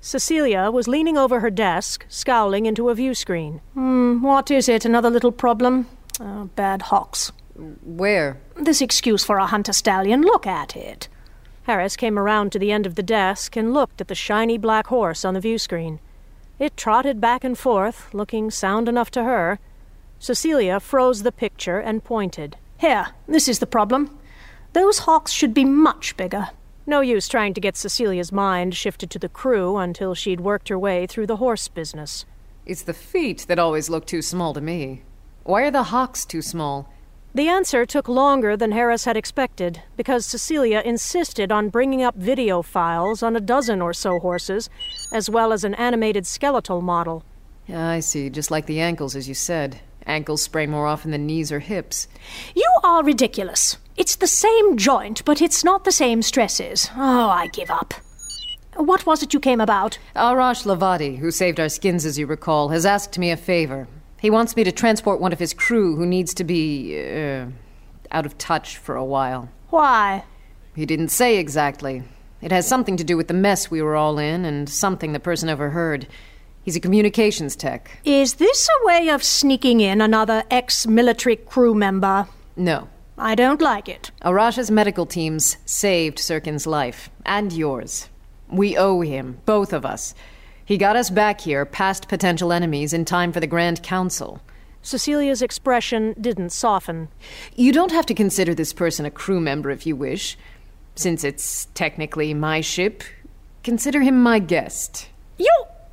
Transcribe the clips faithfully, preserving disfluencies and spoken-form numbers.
Cecilia was leaning over her desk, scowling into a view screen. Hmm, what is it? Another little problem? Oh, bad hocks. Where? This excuse for a hunter stallion. Look at it. Harris came around to the end of the desk and looked at the shiny black horse on the view screen. It trotted back and forth, looking sound enough to her. Cecilia froze the picture and pointed. Here, this is the problem. Those hawks should be much bigger. No use trying to get Cecilia's mind shifted to the crew until she'd worked her way through the horse business. It's the feet that always look too small to me. Why are the hocks too small? The answer took longer than Harris had expected, because Cecilia insisted on bringing up video files on a dozen or so horses, as well as an animated skeletal model. Yeah, I see, just like the ankles, as you said. Ankles spray more often than knees or hips. You are ridiculous. It's the same joint, but it's not the same stresses. Oh, I give up. What was it you came about? Arash Lavati, who saved our skins, as you recall, has asked me a favor. He wants me to transport one of his crew who needs to be, uh, out of touch for a while. Why? He didn't say exactly. It has something to do with the mess we were all in, and something the person overheard. He's a communications tech. Is this a way of sneaking in another ex-military crew member? No. I don't like it. Arash's medical teams saved Sirkin's life, and yours. We owe him, both of us. He got us back here, past potential enemies, in time for the Grand Council. Cecilia's expression didn't soften. You don't have to consider this person a crew member if you wish. Since it's technically my ship, consider him my guest. You...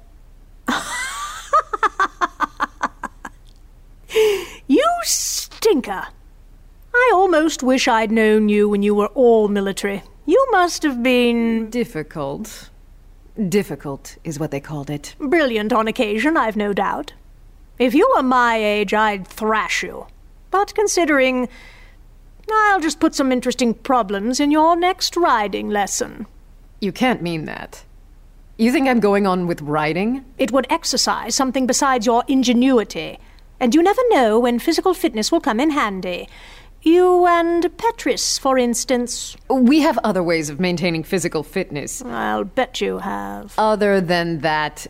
You stinker. I almost wish I'd known you when you were all military. You must have been... Difficult. Difficult is what they called it. Brilliant on occasion, I've no doubt. If you were my age, I'd thrash you. But considering... I'll just put some interesting problems in your next riding lesson. You can't mean that. You think I'm going on with riding? It would exercise something besides your ingenuity. And you never know when physical fitness will come in handy. You and Petris, for instance. We have other ways of maintaining physical fitness. I'll bet you have. Other than that,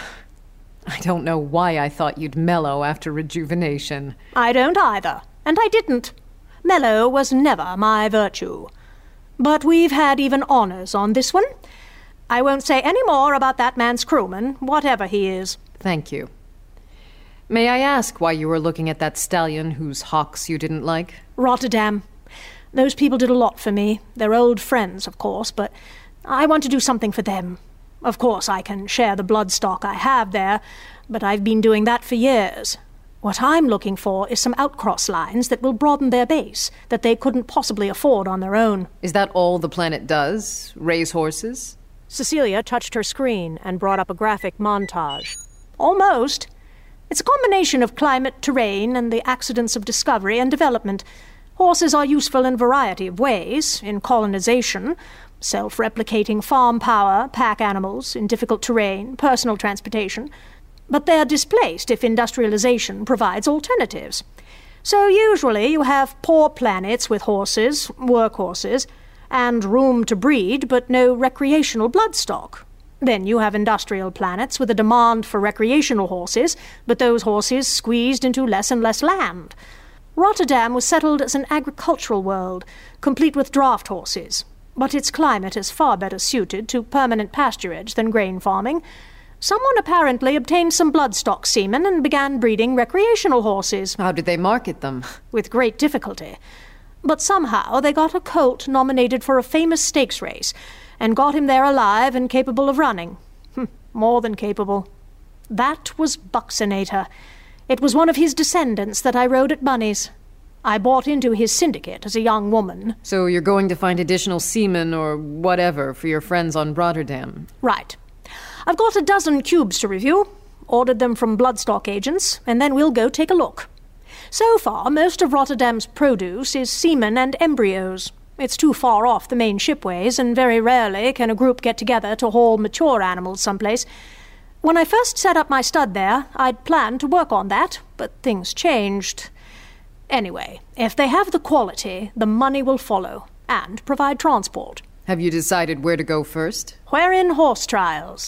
I don't know why I thought you'd mellow after rejuvenation. I don't either. And I didn't. Mellow was never my virtue. But we've had even honors on this one. I won't say any more about that man's crewman, whatever he is. Thank you. May I ask why you were looking at that stallion whose hocks you didn't like? Rotterdam. Those people did a lot for me. They're old friends, of course, but I want to do something for them. Of course, I can share the bloodstock I have there, but I've been doing that for years. What I'm looking for is some outcross lines that will broaden their base, that they couldn't possibly afford on their own. Is that all the planet does? Raise horses? Cecilia touched her screen and brought up a graphic montage. Almost. It's a combination of climate, terrain, and the accidents of discovery and development. Horses are useful in a variety of ways, in colonization, self-replicating farm power, pack animals, in difficult terrain, personal transportation. But they're displaced if industrialization provides alternatives. So usually you have poor planets with horses, workhorses, and room to breed, but no recreational bloodstock. Then you have industrial planets with a demand for recreational horses, but those horses squeezed into less and less land. Rotterdam was settled as an agricultural world, complete with draft horses, but its climate is far better suited to permanent pasturage than grain farming. Someone apparently obtained some bloodstock semen and began breeding recreational horses. How did they market them? With great difficulty. But somehow they got a colt nominated for a famous stakes race, and got him there alive and capable of running. Hm, more than capable. That was Buxinator. It was one of his descendants that I rode at Bunny's. I bought into his syndicate as a young woman. So you're going to find additional semen or whatever for your friends on Rotterdam? Right. I've got a dozen cubes to review. Ordered them from bloodstock agents, and then we'll go take a look. So far, most of Rotterdam's produce is semen and embryos. It's too far off the main shipways, and very rarely can a group get together to haul mature animals someplace. When I first set up my stud there, I'd planned to work on that, but things changed. Anyway, if they have the quality, the money will follow, and provide transport. Have you decided where to go first? We're in horse trials.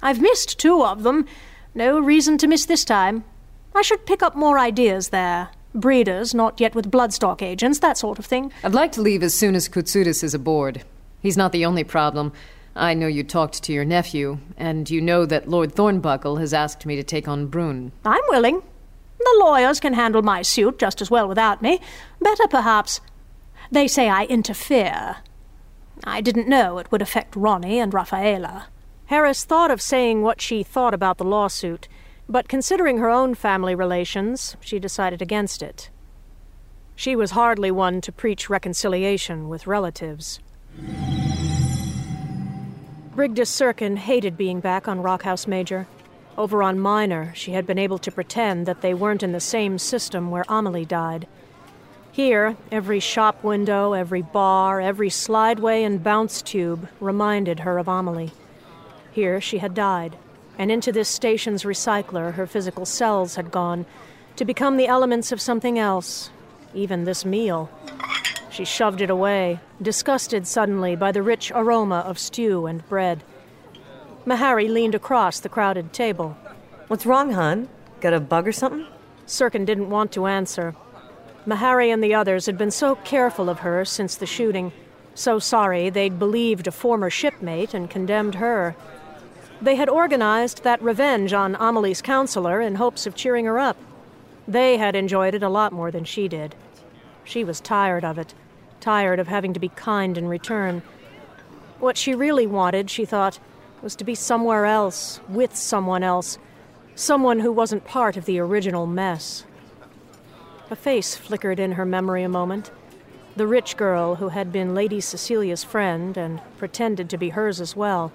I've missed two of them. No reason to miss this time. I should pick up more ideas there. Breeders, not yet with bloodstock agents, that sort of thing. I'd like to leave as soon as Koutsoutis is aboard. He's not the only problem. I know you talked to your nephew, and you know that Lord Thornbuckle has asked me to take on Brune. I'm willing. The lawyers can handle my suit just as well without me. Better, perhaps. They say I interfere. I didn't know it would affect Ronnie and Rafaela. Harris thought of saying what she thought about the lawsuit, but considering her own family relations, she decided against it. She was hardly one to preach reconciliation with relatives. Brigdius Serkin hated being back on Rockhouse Major. Over on Minor, she had been able to pretend that they weren't in the same system where Amelie died. Here, every shop window, every bar, every slideway and bounce tube reminded her of Amelie. Here she had died, and into this station's recycler her physical cells had gone, to become the elements of something else, even this meal. She shoved it away, disgusted suddenly by the rich aroma of stew and bread. Mahari leaned across the crowded table. What's wrong, hon? Got a bug or something? Serkin didn't want to answer. Mahari and the others had been so careful of her since the shooting, so sorry they'd believed a former shipmate and condemned her. They had organized that revenge on Amelie's counselor in hopes of cheering her up. They had enjoyed it a lot more than she did. She was tired of it, tired of having to be kind in return. What she really wanted, she thought, was to be somewhere else, with someone else, someone who wasn't part of the original mess. A face flickered in her memory a moment. The rich girl who had been Lady Cecilia's friend and pretended to be hers as well.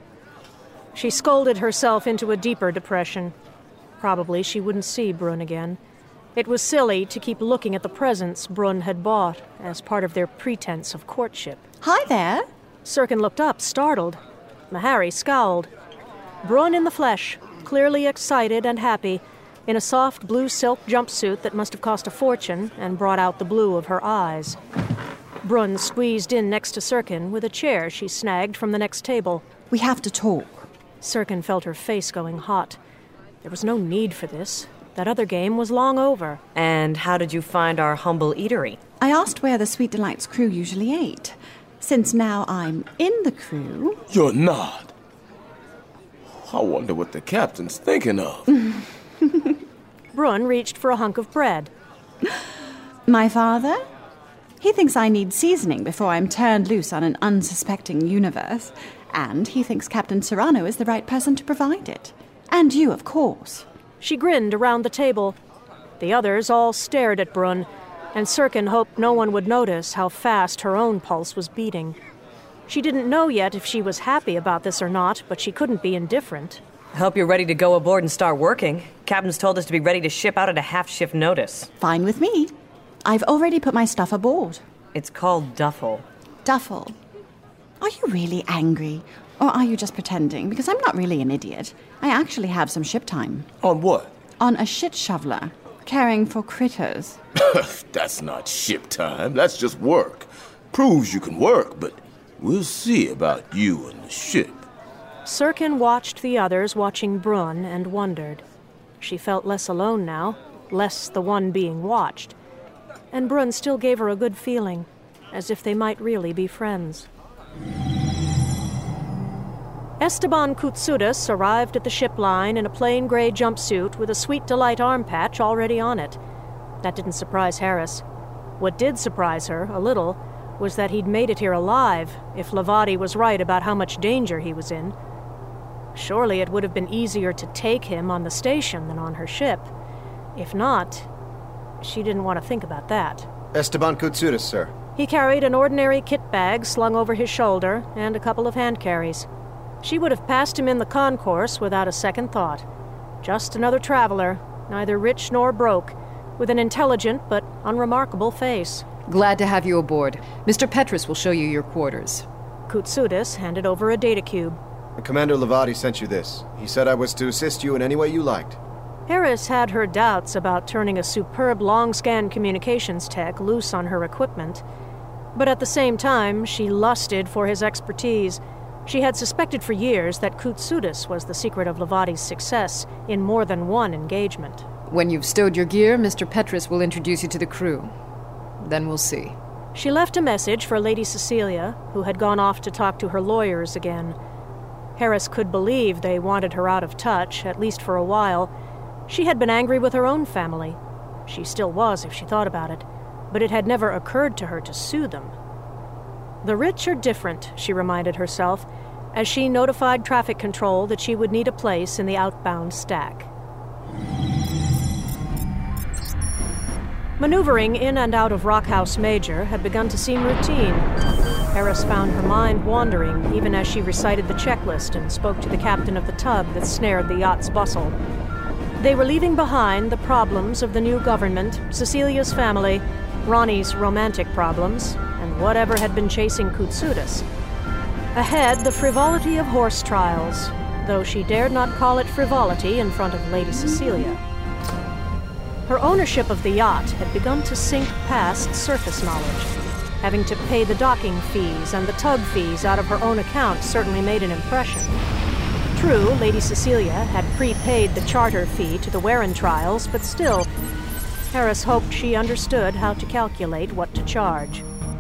She scolded herself into a deeper depression. Probably she wouldn't see Brune again. It was silly to keep looking at the presents Brune had bought as part of their pretense of courtship. Hi there. Serkin looked up, startled. Mahari scowled. Brune in the flesh, clearly excited and happy, in a soft blue silk jumpsuit that must have cost a fortune and brought out the blue of her eyes. Brune squeezed in next to Serkin with a chair she snagged from the next table. We have to talk. Serkin felt her face going hot. There was no need for this. That other game was long over. And how did you find our humble eatery? I asked where the Sweet Delights crew usually ate. Since now I'm in the crew... You're not. I wonder what the captain's thinking of. Brune reached for a hunk of bread. My father? He thinks I need seasoning before I'm turned loose on an unsuspecting universe. And he thinks Captain Serrano is the right person to provide it. And you, of course. She grinned around the table. The others all stared at Brune, and Serkin hoped no one would notice how fast her own pulse was beating. She didn't know yet if she was happy about this or not, but she couldn't be indifferent. I hope you're ready to go aboard and start working. Captain's told us to be ready to ship out at a half-shift notice. Fine with me. I've already put my stuff aboard. It's called duffel. Duffel. Are you really angry? Or are you just pretending? Because I'm not really an idiot. I actually have some ship time. On what? On a shit shoveler, caring for critters. That's not ship time. That's just work. Proves you can work, but we'll see about you and the ship. Serkin watched the others watching Brune and wondered. She felt less alone now, less the one being watched. And Brune still gave her a good feeling, as if they might really be friends. Esteban Koutsoutis arrived at the ship line in a plain gray jumpsuit with a Sweet Delight arm patch already on it. That didn't surprise Harris. What did surprise her, a little, was that he'd made it here alive, if Lavati was right about how much danger he was in. Surely it would have been easier to take him on the station than on her ship. If not, she didn't want to think about that. Esteban Koutsoutis, sir. He carried an ordinary kit bag slung over his shoulder and a couple of hand carries. She would have passed him in the concourse without a second thought. Just another traveler, neither rich nor broke, with an intelligent but unremarkable face. Glad to have you aboard. Mister Petrus will show you your quarters. Koutsoutis handed over a data cube. Commander Lavati sent you this. He said I was to assist you in any way you liked. Harris had her doubts about turning a superb long-scan communications tech loose on her equipment. But at the same time, she lusted for his expertise. She had suspected for years that Koutsoutis was the secret of Levadi's success in more than one engagement. When you've stowed your gear, Mister Petrus will introduce you to the crew. Then we'll see. She left a message for Lady Cecilia, who had gone off to talk to her lawyers again. Harris could believe they wanted her out of touch, at least for a while. She had been angry with her own family. She still was, if she thought about it, but it had never occurred to her to sue them. The rich are different, she reminded herself, as she notified traffic control that she would need a place in the outbound stack. Maneuvering in and out of Rockhouse Major had begun to seem routine. Harris found her mind wandering even as she recited the checklist and spoke to the captain of the tug that snared the yacht's bustle. They were leaving behind the problems of the new government, Cecilia's family, Ronnie's romantic problems, and whatever had been chasing Koutsoutis. Ahead, the frivolity of horse trials, though she dared not call it frivolity in front of Lady Cecilia. Her ownership of the yacht had begun to sink past surface knowledge. Having to pay the docking fees and the tug fees out of her own account certainly made an impression. True, Lady Cecilia had prepaid the charter fee to the Warren trials, but still, Harris hoped she understood how to calculate what to charge.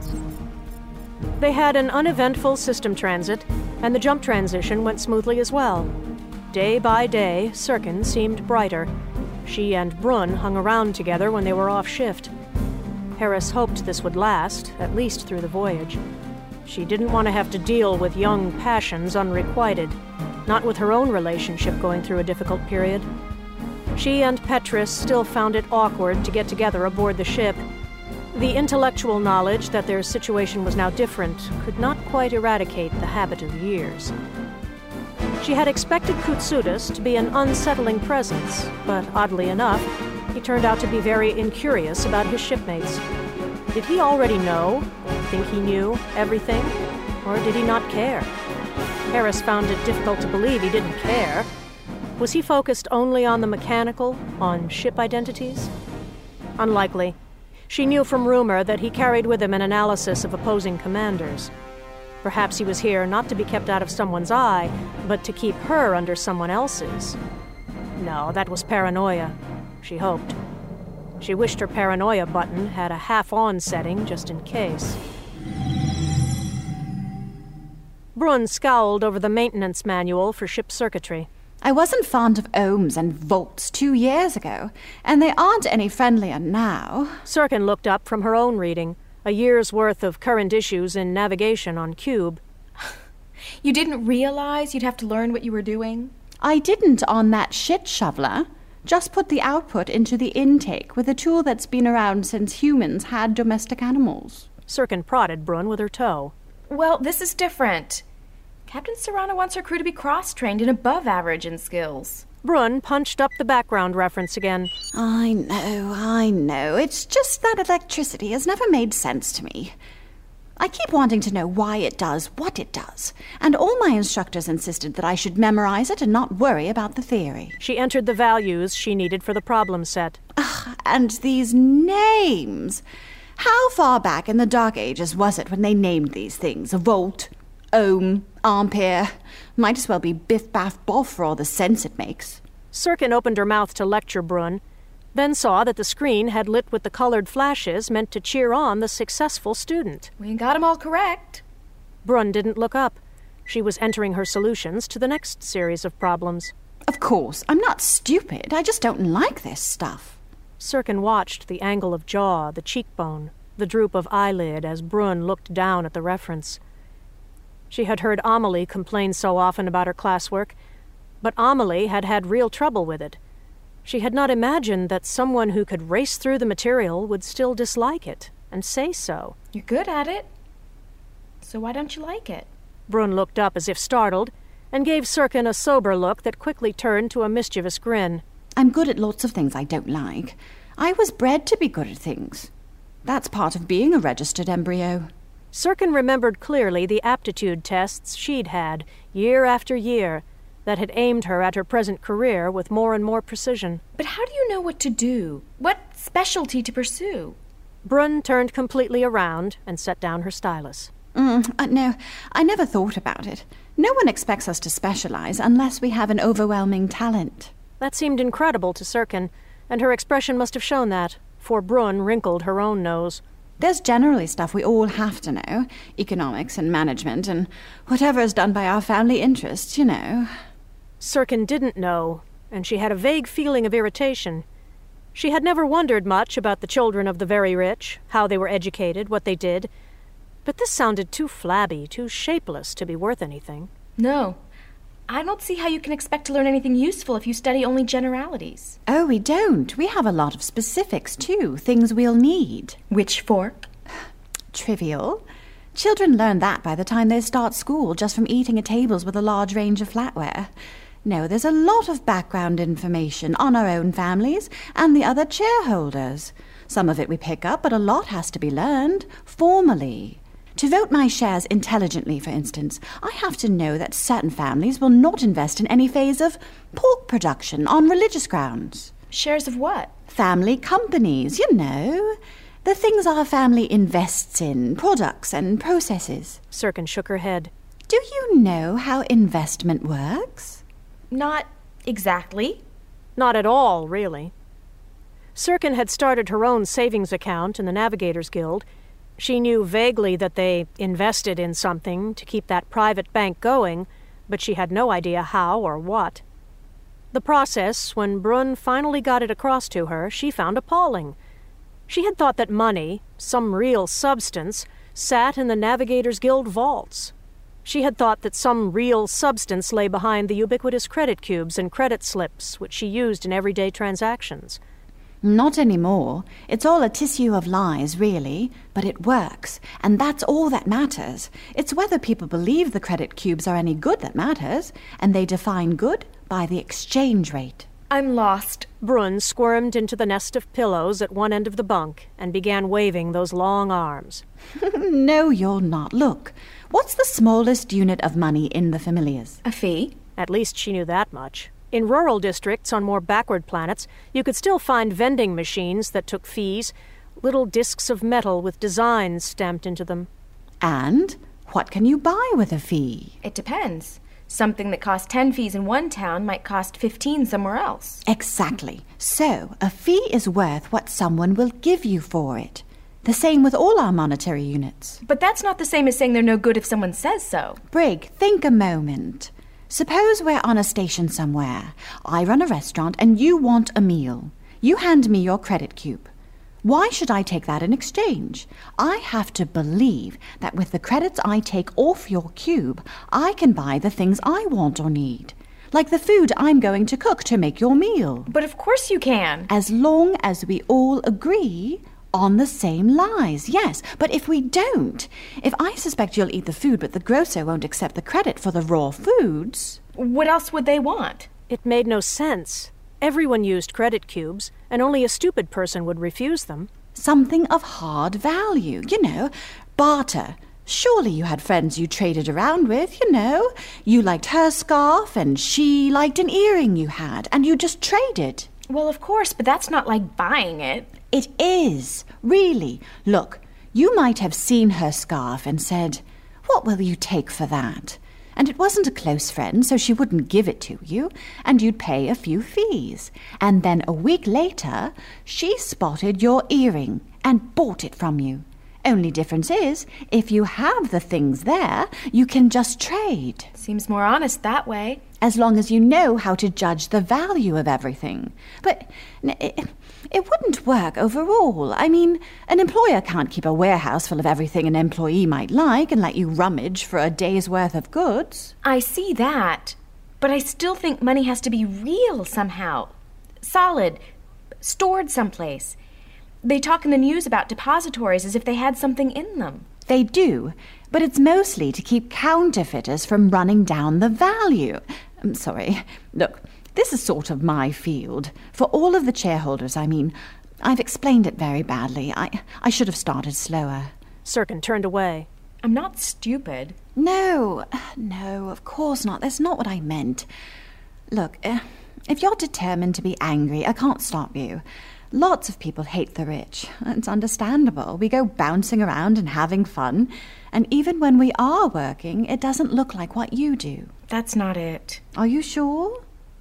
They had an uneventful system transit, and the jump transition went smoothly as well. Day by day, Sirkin seemed brighter. She and Brunn hung around together when they were off shift. Harris hoped this would last, at least through the voyage. She didn't want to have to deal with young passions unrequited, not with her own relationship going through a difficult period. She and Petrus still found it awkward to get together aboard the ship. The intellectual knowledge that their situation was now different could not quite eradicate the habit of years. She had expected Koutsoutis to be an unsettling presence, but oddly enough, he turned out to be very incurious about his shipmates. Did he already know, or think he knew, everything? Or did he not care? Harris found it difficult to believe he didn't care. Was he focused only on the mechanical, on ship identities? Unlikely. She knew from rumor that he carried with him an analysis of opposing commanders. Perhaps he was here not to be kept out of someone's eye, but to keep her under someone else's. No, that was paranoia, she hoped. She wished her paranoia button had a half-on setting just in case. Brunn scowled over the maintenance manual for ship circuitry. I wasn't fond of ohms and volts two years ago, and they aren't any friendlier now. Sirkin looked up from her own reading, a year's worth of current issues in navigation on Cube. You didn't realize you'd have to learn what you were doing? I didn't on that shit shoveler. Just put the output into the intake with a tool that's been around since humans had domestic animals. Sirkin prodded Brunn with her toe. Well, this is different. Captain Serrano wants her crew to be cross-trained and above average in skills. Brunn punched up the background reference again. I know, I know. It's just that electricity has never made sense to me. I keep wanting to know why it does what it does, and all my instructors insisted that I should memorize it and not worry about the theory. She entered the values she needed for the problem set. Ugh, and these names. How far back in the Dark Ages was it when they named these things? A volt, ohm, ampere. Might as well be Biff Baff Boff for all the sense it makes. Sirkin opened her mouth to lecture Brunn, then saw that the screen had lit with the colored flashes meant to cheer on the successful student. We got them all correct. Brunn didn't look up. She was entering her solutions to the next series of problems. Of course, I'm not stupid. I just don't like this stuff. Sirkin watched the angle of jaw, the cheekbone, the droop of eyelid as Brunn looked down at the reference. She had heard Amelie complain so often about her classwork, but Amelie had had real trouble with it. She had not imagined that someone who could race through the material would still dislike it, and say so. You're good at it. So why don't you like it? Brunn looked up as if startled, and gave Sirkin a sober look that quickly turned to a mischievous grin. I'm good at lots of things I don't like. I was bred to be good at things. That's part of being a registered embryo. Sirkin remembered clearly the aptitude tests she'd had, year after year, that had aimed her at her present career with more and more precision. But how do you know what to do? What specialty to pursue? Brunn turned completely around and set down her stylus. Mm, uh, no, I never thought about it. No one expects us to specialize unless we have an overwhelming talent. That seemed incredible to Sirkin, and her expression must have shown that, for Brunn wrinkled her own nose. There's generally stuff we all have to know. Economics and management and whatever is done by our family interests, you know. Sirkin didn't know, and she had a vague feeling of irritation. She had never wondered much about the children of the very rich, how they were educated, what they did. But this sounded too flabby, too shapeless to be worth anything. No. I don't see how you can expect to learn anything useful if you study only generalities. Oh, we don't. We have a lot of specifics, too. Things we'll need. Which fork? Trivial. Children learn that by the time they start school, just from eating at tables with a large range of flatware. No, there's a lot of background information on our own families and the other shareholders. Some of it we pick up, but a lot has to be learned, formally. To vote my shares intelligently, for instance, I have to know that certain families will not invest in any phase of pork production on religious grounds. Shares of what? Family companies, you know. The things our family invests in, products and processes. Sirkin shook her head. Do you know how investment works? Not exactly. Not at all, really. Sirkin had started her own savings account in the Navigators Guild. She knew vaguely that they invested in something to keep that private bank going, but she had no idea how or what. The process, when Brunn finally got it across to her, she found appalling. She had thought that money, some real substance, sat in the Navigators Guild vaults. She had thought that some real substance lay behind the ubiquitous credit cubes and credit slips which she used in everyday transactions. Not anymore. It's all a tissue of lies, really. But it works, and that's all that matters. It's whether people believe the credit cubes are any good that matters, and they define good by the exchange rate. I'm lost. Brunn squirmed into the nest of pillows at one end of the bunk and began waving those long arms. No, you're not. Look, what's the smallest unit of money in the familiars? A fee? At least she knew that much. In rural districts on more backward planets, you could still find vending machines that took fees, little discs of metal with designs stamped into them. And what can you buy with a fee? It depends. Something that costs ten fees in one town might cost fifteen somewhere else. Exactly. So, a fee is worth what someone will give you for it. The same with all our monetary units. But that's not the same as saying they're no good if someone says so. Brig, think a moment. Suppose we're on a station somewhere. I run a restaurant and you want a meal. You hand me your credit cube. Why should I take that in exchange? I have to believe that with the credits I take off your cube, I can buy the things I want or need. Like the food I'm going to cook to make your meal. But of course you can. As long as we all agree on the same lies, yes. But if we don't, if I suspect you'll eat the food but the grocer won't accept the credit for the raw foods... What else would they want? It made no sense. Everyone used credit cubes, and only a stupid person would refuse them. Something of hard value, you know, barter. Surely you had friends you traded around with, you know. You liked her scarf and she liked an earring you had, and you just traded. Well, of course, but that's not like buying it. It is, really. Look, you might have seen her scarf and said, "What will you take for that?" And it wasn't a close friend, so she wouldn't give it to you, and you'd pay a few fees. And then a week later, she spotted your earring and bought it from you. Only difference is, if you have the things there, you can just trade. Seems more honest that way. As long as you know how to judge the value of everything. But it, it wouldn't work overall. I mean, an employer can't keep a warehouse full of everything an employee might like and let you rummage for a day's worth of goods. I see that. But I still think money has to be real somehow. Solid. Stored someplace. They talk in the news about depositories as if they had something in them. They do, but it's mostly to keep counterfeiters from running down the value. I'm sorry. Look, this is sort of my field. For all of the shareholders, I mean. I've explained it very badly. I, I should have started slower. Sirkin turned away. I'm not stupid. No, no, of course not. That's not what I meant. Look, uh, if you're determined to be angry, I can't stop you. Lots of people hate the rich. It's understandable. We go bouncing around and having fun, and even when we are working, it doesn't look like what you do. That's not it. Are you sure?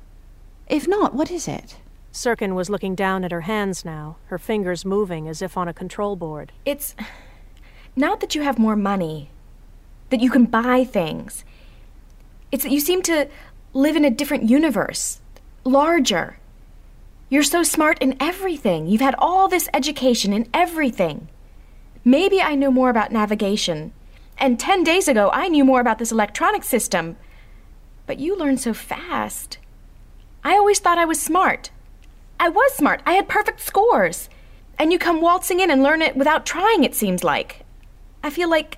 If not, what is it? Sirkin was looking down at her hands now, her fingers moving as if on a control board. It's not that you have more money, that you can buy things. It's that you seem to live in a different universe, larger. You're so smart in everything. You've had all this education in everything. Maybe I know more about navigation, and ten days ago I knew more about this electronic system. But you learn so fast. I always thought I was smart. I was smart. I had perfect scores. And you come waltzing in and learn it without trying, it seems like. I feel like...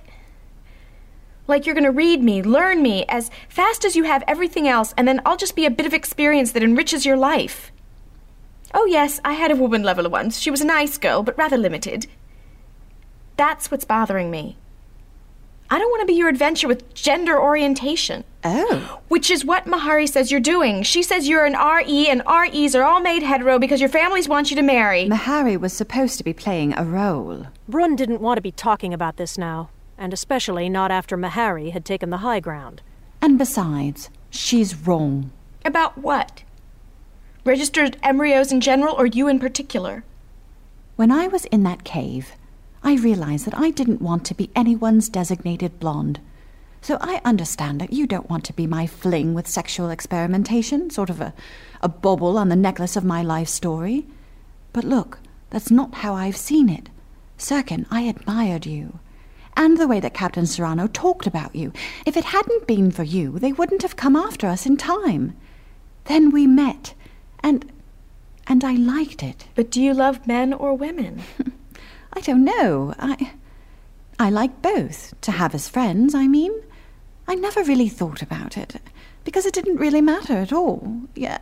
like you're going to read me, learn me, as fast as you have everything else, and then I'll just be a bit of experience that enriches your life. Oh yes, I had a woman leveler once. She was a nice girl, but rather limited. That's what's bothering me. I don't want to be your adventure with gender orientation. Oh. Which is what Mahari says you're doing. She says you're an R E, and R Es are all made hetero because your families want you to marry. Mahari was supposed to be playing a role. Brun didn't want to be talking about this now, and especially not after Mahari had taken the high ground. And besides, she's wrong. About what? Registered embryos in general, or you in particular? When I was in that cave, I realized that I didn't want to be anyone's designated blonde. So I understand that you don't want to be my fling with sexual experimentation, sort of a, a bauble on the necklace of my life story. But look, that's not how I've seen it. Sirkin, I admired you. And the way that Captain Serrano talked about you. If it hadn't been for you, they wouldn't have come after us in time. Then we met, and... and I liked it. But do you love men or women? I don't know. I... I like both. To have as friends, I mean. I never really thought about it, because it didn't really matter at all. Yeah.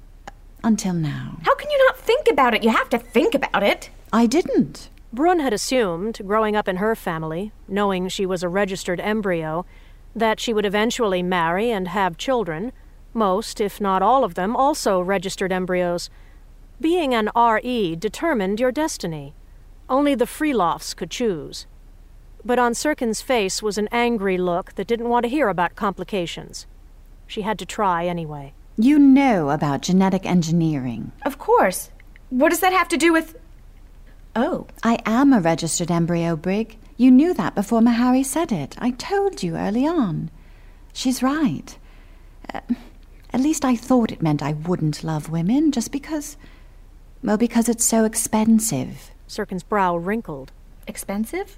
Until now. How can you not think about it? You have to think about it. I didn't. Brun had assumed, growing up in her family, knowing she was a registered embryo, that she would eventually marry and have children, most, if not all of them, also registered embryos. Being an R E determined your destiny. Only the Freelofts could choose. But on Sirkin's face was an angry look that didn't want to hear about complications. She had to try anyway. You know about genetic engineering. Of course. What does that have to do with... Oh. I am a registered embryo, Brig. You knew that before Mahari said it. I told you early on. She's right. Uh, at least I thought it meant I wouldn't love women, just because... well, because it's so expensive. Sirkin's brow wrinkled. Expensive?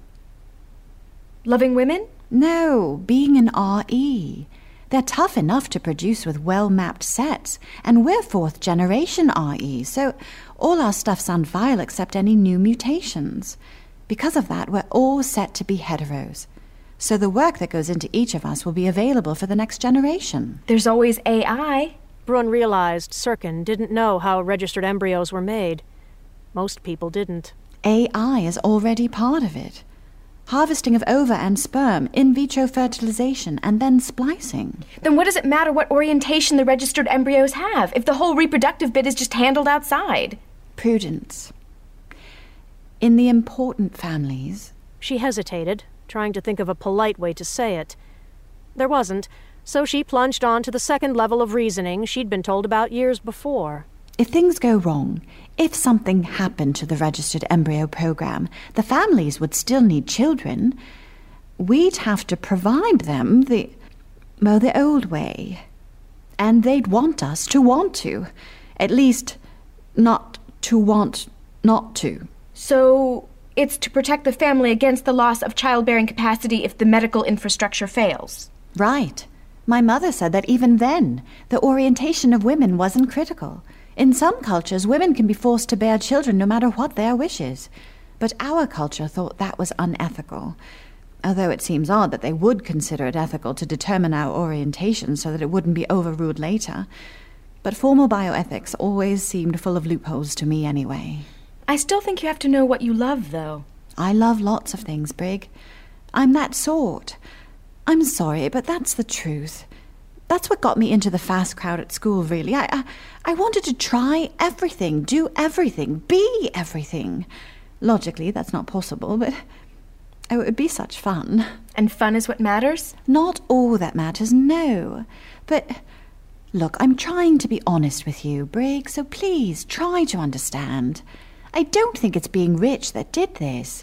Loving women? No, being an R E. They're tough enough to produce with well-mapped sets, and we're fourth-generation R E, so all our stuff's on file except any new mutations. Because of that, we're all set to be heteros. So the work that goes into each of us will be available for the next generation. There's always A I. Brun realized Sirkin didn't know how registered embryos were made. Most people didn't. A I is already part of it. Harvesting of ova and sperm, in vitro fertilization, and then splicing. Then what does it matter what orientation the registered embryos have, if the whole reproductive bit is just handled outside? Prudence. In the important families... She hesitated, trying to think of a polite way to say it. There wasn't, so she plunged on to the second level of reasoning she'd been told about years before. If things go wrong, if something happened to the registered embryo program, the families would still need children. We'd have to provide them the, well, the old way. And they'd want us to want to. At least, not to want not to. So, it's to protect the family against the loss of childbearing capacity if the medical infrastructure fails. Right. My mother said that even then, the orientation of women wasn't critical. In some cultures, women can be forced to bear children no matter what their wishes. But our culture thought that was unethical. Although it seems odd that they would consider it ethical to determine our orientation so that it wouldn't be overruled later. But formal bioethics always seemed full of loopholes to me anyway. I still think you have to know what you love, though. I love lots of things, Brig. I'm that sort. I'm sorry, but that's the truth. That's what got me into the fast crowd at school, really. I, I, I wanted to try everything, do everything, be everything. Logically, that's not possible, but oh, it would be such fun. And fun is what matters? Not all that matters, no. But look, I'm trying to be honest with you, Brig, so please try to understand. I don't think it's being rich that did this.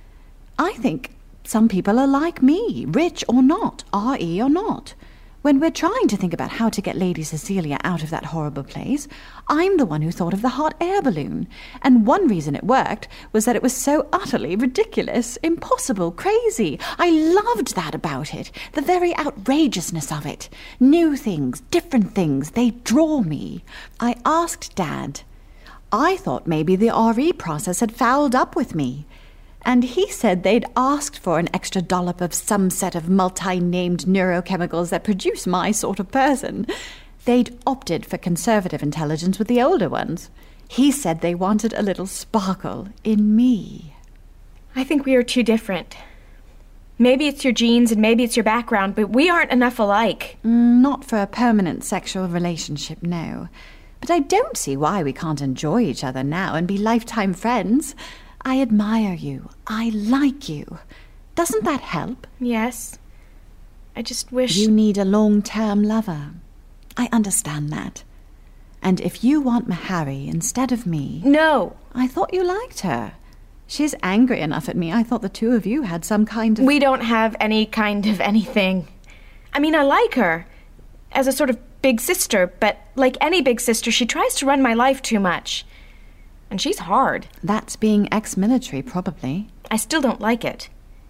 I think some people are like me, rich or not, R E or not. When we're trying to think about how to get Lady Cecilia out of that horrible place, I'm the one who thought of the hot air balloon. And one reason it worked was that it was so utterly ridiculous, impossible, crazy. I loved that about it, the very outrageousness of it. New things, different things, they draw me. I asked Dad. I thought maybe the R E process had fouled up with me. And he said they'd asked for an extra dollop of some set of multi-named neurochemicals that produce my sort of person. They'd opted for conservative intelligence with the older ones. He said they wanted a little sparkle in me. I think we are too different. Maybe it's your genes and maybe it's your background, but we aren't enough alike. Mm, not for a permanent sexual relationship, no. But I don't see why we can't enjoy each other now and be lifetime friends. I admire you. I like you. Doesn't that help? Yes. I just wish... You need a long-term lover. I understand that. And if you want Mahari instead of me... No. I thought you liked her. She's angry enough at me. I thought the two of you had some kind of... We don't have any kind of anything. I mean, I like her. As a sort of big sister, but like any big sister, she tries to run my life too much. And she's hard. That's being ex-military, probably. I still don't like it.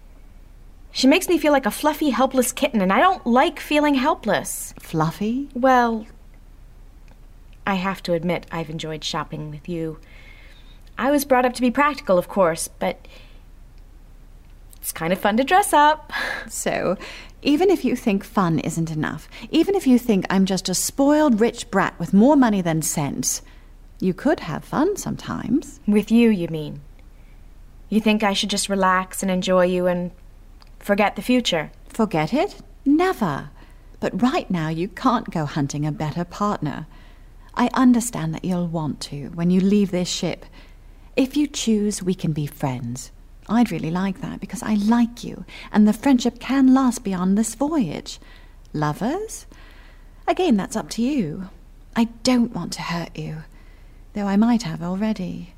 She makes me feel like a fluffy, helpless kitten, and I don't like feeling helpless. Fluffy? Well, I have to admit I've enjoyed shopping with you. I was brought up to be practical, of course, but it's kind of fun to dress up. So, even if you think fun isn't enough, even if you think I'm just a spoiled rich brat with more money than sense... You could have fun sometimes. With you, you mean? You think I should just relax and enjoy you and forget the future? Forget it? Never. But right now you can't go hunting a better partner. I understand that you'll want to when you leave this ship. If you choose, we can be friends. I'd really like that because I like you, and the friendship can last beyond this voyage. Lovers? Again, that's up to you. I don't want to hurt you. Though I might have already.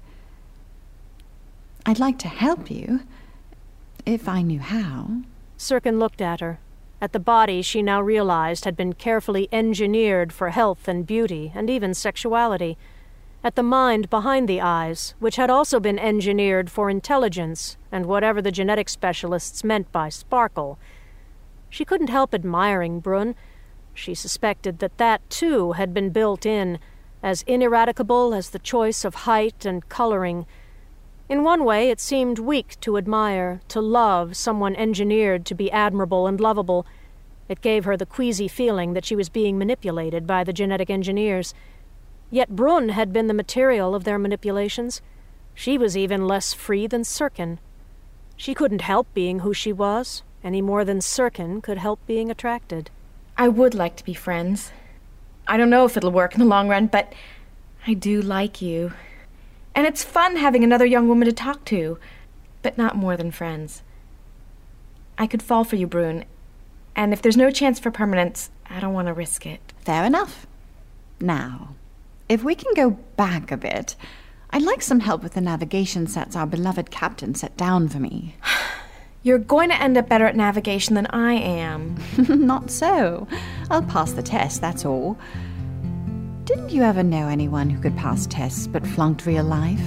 I'd like to help you, if I knew how. Sirkin looked at her, at the body she now realized had been carefully engineered for health and beauty, and even sexuality, at the mind behind the eyes, which had also been engineered for intelligence and whatever the genetic specialists meant by sparkle. She couldn't help admiring Brunn. She suspected that that, too, had been built in, as ineradicable as the choice of height and coloring. In one way, it seemed weak to admire, to love someone engineered to be admirable and lovable. It gave her the queasy feeling that she was being manipulated by the genetic engineers. Yet Brunn had been the material of their manipulations. She was even less free than Sirkin. She couldn't help being who she was, any more than Sirkin could help being attracted. I would like to be friends. I don't know if it'll work in the long run, but I do like you. And it's fun having another young woman to talk to, but not more than friends. I could fall for you, Brunn, and if there's no chance for permanence, I don't want to risk it. Fair enough. Now, if we can go back a bit, I'd like some help with the navigation sets our beloved captain set down for me. You're going to end up better at navigation than I am. Not so. I'll pass the test, that's all. Didn't you ever know anyone who could pass tests but flunked real life?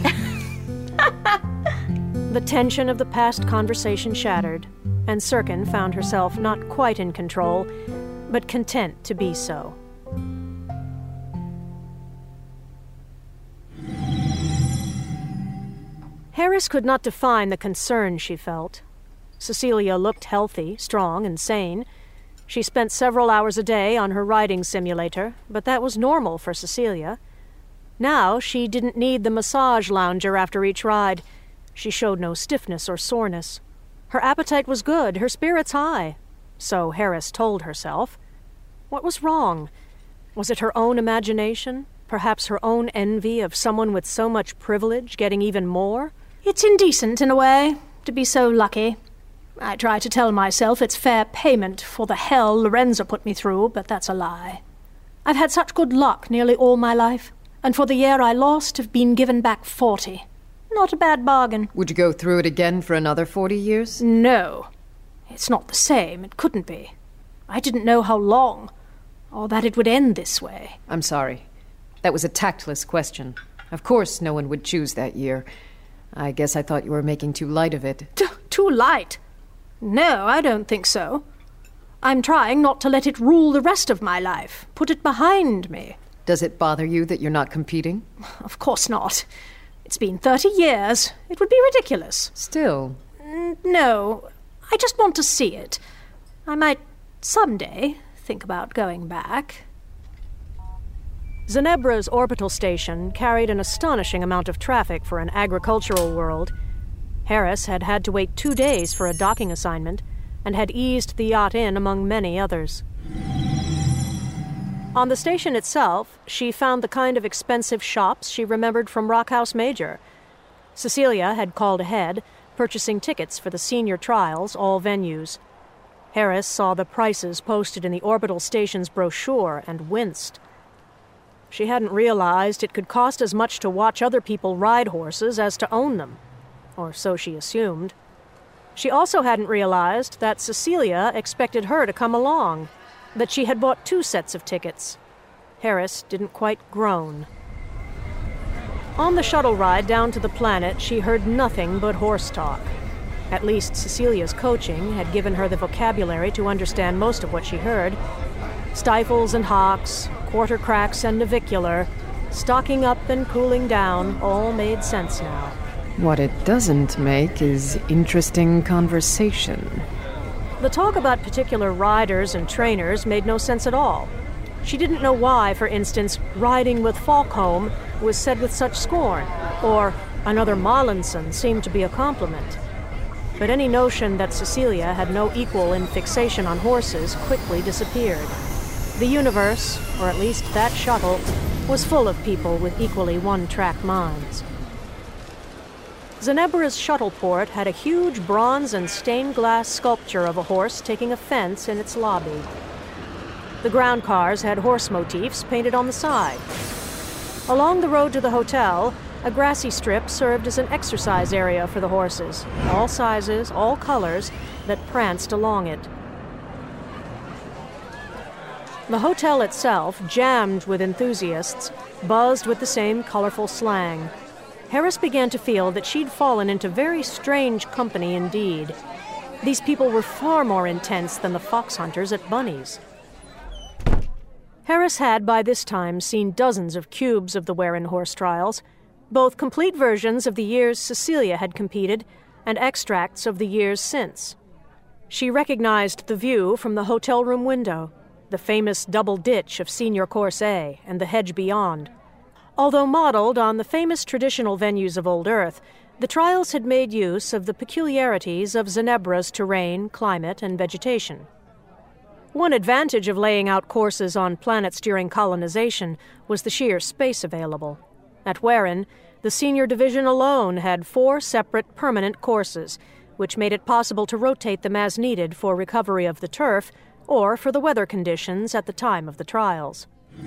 The tension of the past conversation shattered, and Sirkin found herself not quite in control, but content to be so. Harris could not define the concern she felt. Cecilia looked healthy, strong, and sane. She spent several hours a day on her riding simulator, but that was normal for Cecilia. Now she didn't need the massage lounger after each ride. She showed no stiffness or soreness. Her appetite was good, her spirits high. So Harris told herself. What was wrong? Was it her own imagination? Perhaps her own envy of someone with so much privilege getting even more? It's indecent, in a way, to be so lucky. I try to tell myself it's fair payment for the hell Lorenzo put me through, but that's a lie. I've had such good luck nearly all my life, and for the year I lost have been given back forty. Not a bad bargain. Would you go through it again for another forty years? No. It's not the same. It couldn't be. I didn't know how long, or that it would end this way. I'm sorry. That was a tactless question. Of course no one would choose that year. I guess I thought you were making too light of it. T- too light? No, I don't think so. I'm trying not to let it rule the rest of my life. Put it behind me. Does it bother you that you're not competing? Of course not. It's been thirty years. It would be ridiculous. Still. N- no, I just want to see it. I might someday think about going back. Zenebra's orbital station carried an astonishing amount of traffic for an agricultural world. Harris had had to wait two days for a docking assignment and had eased the yacht in among many others. On the station itself, she found the kind of expensive shops she remembered from Rockhouse Major. Cecilia had called ahead, purchasing tickets for the senior trials, all venues. Harris saw the prices posted in the orbital station's brochure and winced. She hadn't realized it could cost as much to watch other people ride horses as to own them, or so she assumed. She also hadn't realized that Cecilia expected her to come along, that she had bought two sets of tickets. Harris didn't quite groan. On the shuttle ride down to the planet, she heard nothing but horse talk. At least Cecilia's coaching had given her the vocabulary to understand most of what she heard. Stifles and hocks, quarter cracks and navicular, stocking up and cooling down, all made sense now. What it doesn't make is interesting conversation. The talk about particular riders and trainers made no sense at all. She didn't know why, for instance, riding with Falkholm was said with such scorn, or another Mallinson seemed to be a compliment. But any notion that Cecilia had no equal in fixation on horses quickly disappeared. The universe, or at least that shuttle, was full of people with equally one-track minds. Zenebra's shuttleport had a huge bronze and stained glass sculpture of a horse taking offense in its lobby. The ground cars had horse motifs painted on the side. Along the road to the hotel, a grassy strip served as an exercise area for the horses, all sizes, all colors, that pranced along it. The hotel itself, jammed with enthusiasts, buzzed with the same colorful slang. Harris began to feel that she'd fallen into very strange company indeed. These people were far more intense than the fox hunters at Bunny's. Harris had by this time seen dozens of cubes of the Werin horse trials, both complete versions of the years Cecilia had competed and extracts of the years since. She recognized the view from the hotel room window, the famous double ditch of Senior Course A and the hedge beyond. Although modeled on the famous traditional venues of Old Earth, the trials had made use of the peculiarities of Zenebra's terrain, climate, and vegetation. One advantage of laying out courses on planets during colonization was the sheer space available. At Werin, the senior division alone had four separate permanent courses, which made it possible to rotate them as needed for recovery of the turf or for the weather conditions at the time of the trials.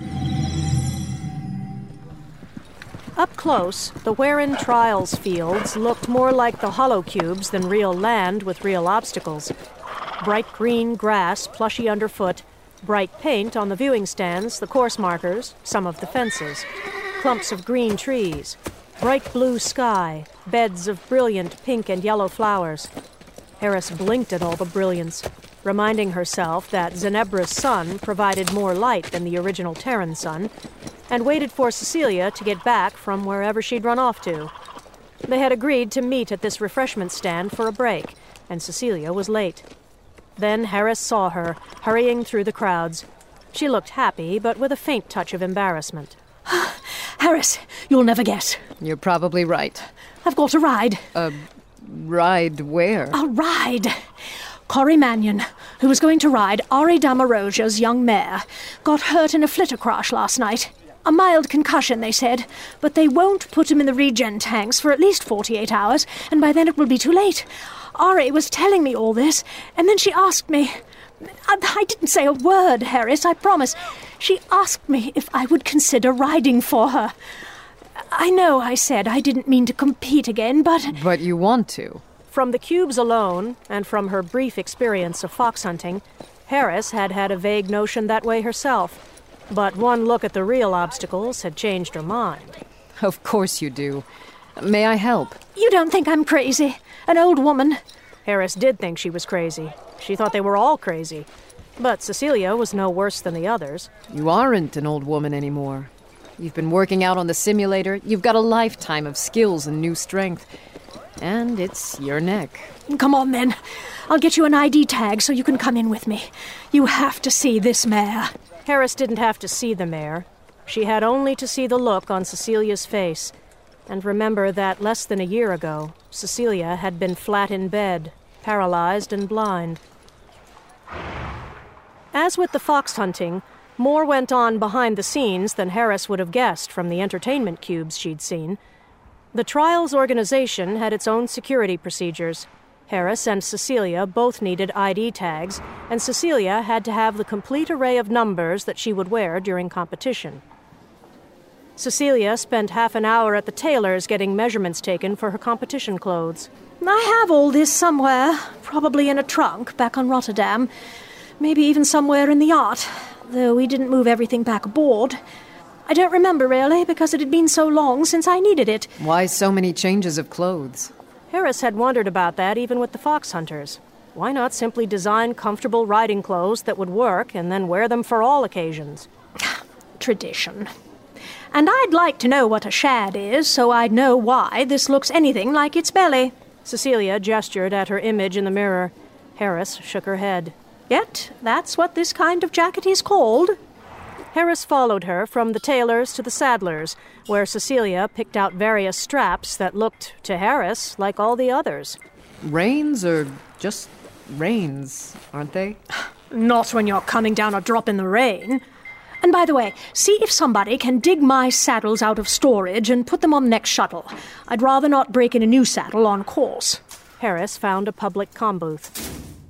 Up close, the Werin trials fields looked more like the hollow cubes than real land with real obstacles. Bright green grass plushy underfoot, bright paint on the viewing stands, the course markers, some of the fences, clumps of green trees, bright blue sky, beds of brilliant pink and yellow flowers. Harris blinked at all the brilliance, reminding herself that Zenebra's sun provided more light than the original Terran sun, and waited for Cecilia to get back from wherever she'd run off to. They had agreed to meet at this refreshment stand for a break, and Cecilia was late. Then Harris saw her, hurrying through the crowds. She looked happy, but with a faint touch of embarrassment. Harris, you'll never guess. You're probably right. I've got a ride. A ride where? A ride. Corrie Mannion, who was going to ride Ari Damaroja's young mare, got hurt in a flitter crash last night. A mild concussion, they said, but they won't put him in the regen tanks for at least forty-eight hours, and by then it will be too late. Ari was telling me all this, and then she asked me... I, I didn't say a word, Harris, I promise. She asked me if I would consider riding for her. I know I said I didn't mean to compete again, but... But you want to. From the cubes alone, and from her brief experience of fox hunting, Harris had had a vague notion that way herself. But one look at the real obstacles had changed her mind. Of course you do. May I help? You don't think I'm crazy? An old woman? Harris did think she was crazy. She thought they were all crazy. But Cecilia was no worse than the others. You aren't an old woman anymore. You've been working out on the simulator. You've got a lifetime of skills and new strength. And it's your neck. Come on, then. I'll get you an I D tag so you can come in with me. You have to see this mare. Harris didn't have to see the mare. She had only to see the look on Cecilia's face. And remember that less than a year ago, Cecilia had been flat in bed, paralyzed and blind. As with the fox hunting, more went on behind the scenes than Harris would have guessed from the entertainment cubes she'd seen. The trial's organization had its own security procedures. Harris and Cecilia both needed I D tags, and Cecilia had to have the complete array of numbers that she would wear during competition. Cecilia spent half an hour at the tailor's getting measurements taken for her competition clothes. I have all this somewhere, probably in a trunk back on Rotterdam. Maybe even somewhere in the yacht, though we didn't move everything back aboard. I don't remember, really, because it had been so long since I needed it. Why so many changes of clothes? Harris had wondered about that even with the fox hunters. Why not simply design comfortable riding clothes that would work and then wear them for all occasions? Tradition. And I'd like to know what a shad is, so I'd know why this looks anything like its belly. Cecilia gestured at her image in the mirror. Harris shook her head. Yet, that's what this kind of jacket is called. Harris followed her from the tailor's to the saddler's, where Cecilia picked out various straps that looked, to Harris, like all the others. Reins are just reins, aren't they? Not when you're coming down a drop in the rain. And by the way, see if somebody can dig my saddles out of storage and put them on the next shuttle. I'd rather not break in a new saddle on course. Harris found a public comm booth.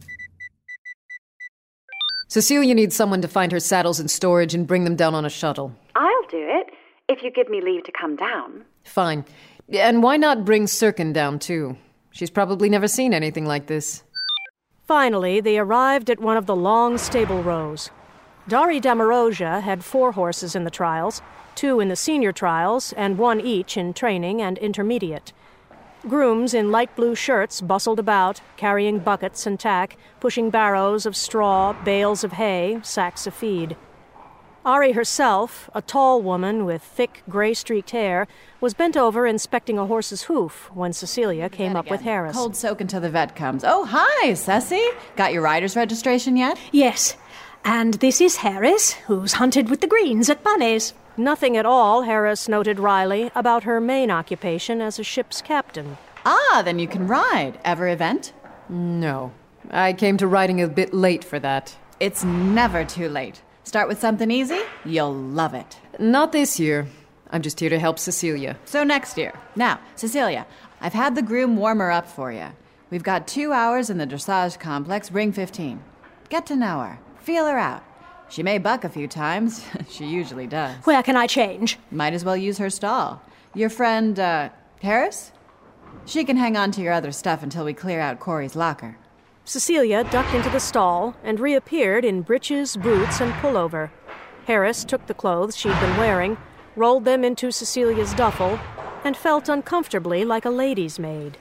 Cecilia needs someone to find her saddles in storage and bring them down on a shuttle. I'll do it, if you give me leave to come down. Fine. And why not bring Sirkin down, too? She's probably never seen anything like this. Finally, they arrived at one of the long stable rows. Dari Damaroja had four horses in the trials, two in the senior trials, and one each in training and intermediate. Grooms in light blue shirts bustled about, carrying buckets and tack, pushing barrows of straw, bales of hay, sacks of feed. Ari herself, a tall woman with thick, gray-streaked hair, was bent over inspecting a horse's hoof when Cecilia came up with Harris. Cold soak until the vet comes. Oh, hi, Ceci. Got your rider's registration yet? Yes. And this is Harris, who's hunted with the greens at Bunny's. Nothing at all, Harris noted wryly, about her main occupation as a ship's captain. Ah, then you can ride. Ever event? No. I came to riding a bit late for that. It's never too late. Start with something easy, you'll love it. Not this year. I'm just here to help Cecilia. So next year. Now, Cecilia, I've had the groom warm her up for you. We've got two hours in the dressage complex, ring fifteen. Get to know her. Feel her out. She may buck a few times. She usually does. Where can I change? Might as well use her stall. Your friend, uh, Harris? She can hang on to your other stuff until we clear out Corey's locker. Cecilia ducked into the stall and reappeared in breeches, boots, and pullover. Harris took the clothes she'd been wearing, rolled them into Cecilia's duffel, and felt uncomfortably like a lady's maid.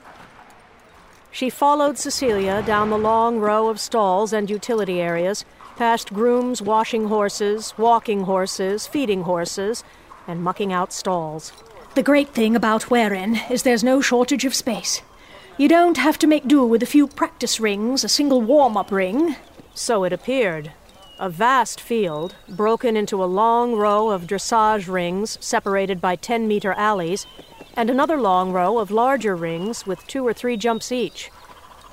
She followed Cecilia down the long row of stalls and utility areas, past grooms washing horses, walking horses, feeding horses, and mucking out stalls. The great thing about Werin is there's no shortage of space. You don't have to make do with a few practice rings, a single warm-up ring. So it appeared. A vast field, broken into a long row of dressage rings separated by ten-meter alleys, and another long row of larger rings with two or three jumps each.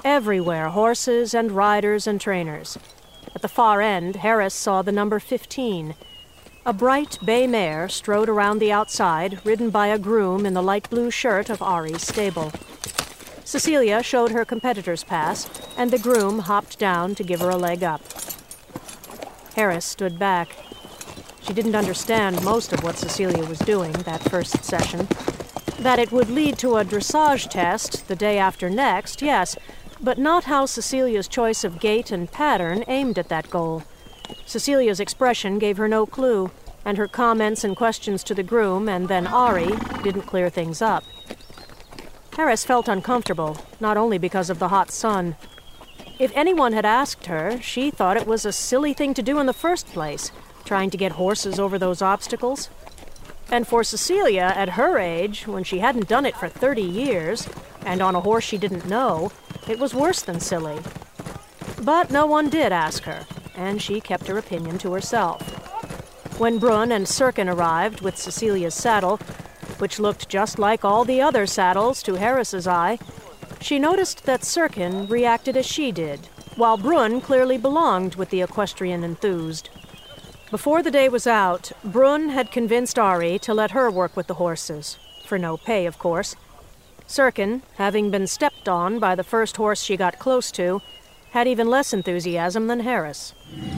Everywhere, horses and riders and trainers. At the far end, Harris saw the number fifteen. A bright bay mare strode around the outside, ridden by a groom in the light blue shirt of Ari's stable. Cecilia showed her competitor's pass, and the groom hopped down to give her a leg up. Harris stood back. She didn't understand most of what Cecilia was doing that first session. That it would lead to a dressage test the day after next, yes, but not how Cecilia's choice of gait and pattern aimed at that goal. Cecilia's expression gave her no clue, and her comments and questions to the groom and then Ari didn't clear things up. Harris felt uncomfortable, not only because of the hot sun. If anyone had asked her, she thought it was a silly thing to do in the first place, trying to get horses over those obstacles. And for Cecilia, at her age, when she hadn't done it for thirty years, and on a horse she didn't know, it was worse than silly. But no one did ask her, and she kept her opinion to herself. When Brun and Serkin arrived with Cecilia's saddle, which looked just like all the other saddles to Harris's eye, she noticed that Serkin reacted as she did, while Brun clearly belonged with the equestrian enthused. Before the day was out, Brun had convinced Ari to let her work with the horses, for no pay, of course. Serkin, having been stepped on by the first horse she got close to, had even less enthusiasm than Harris.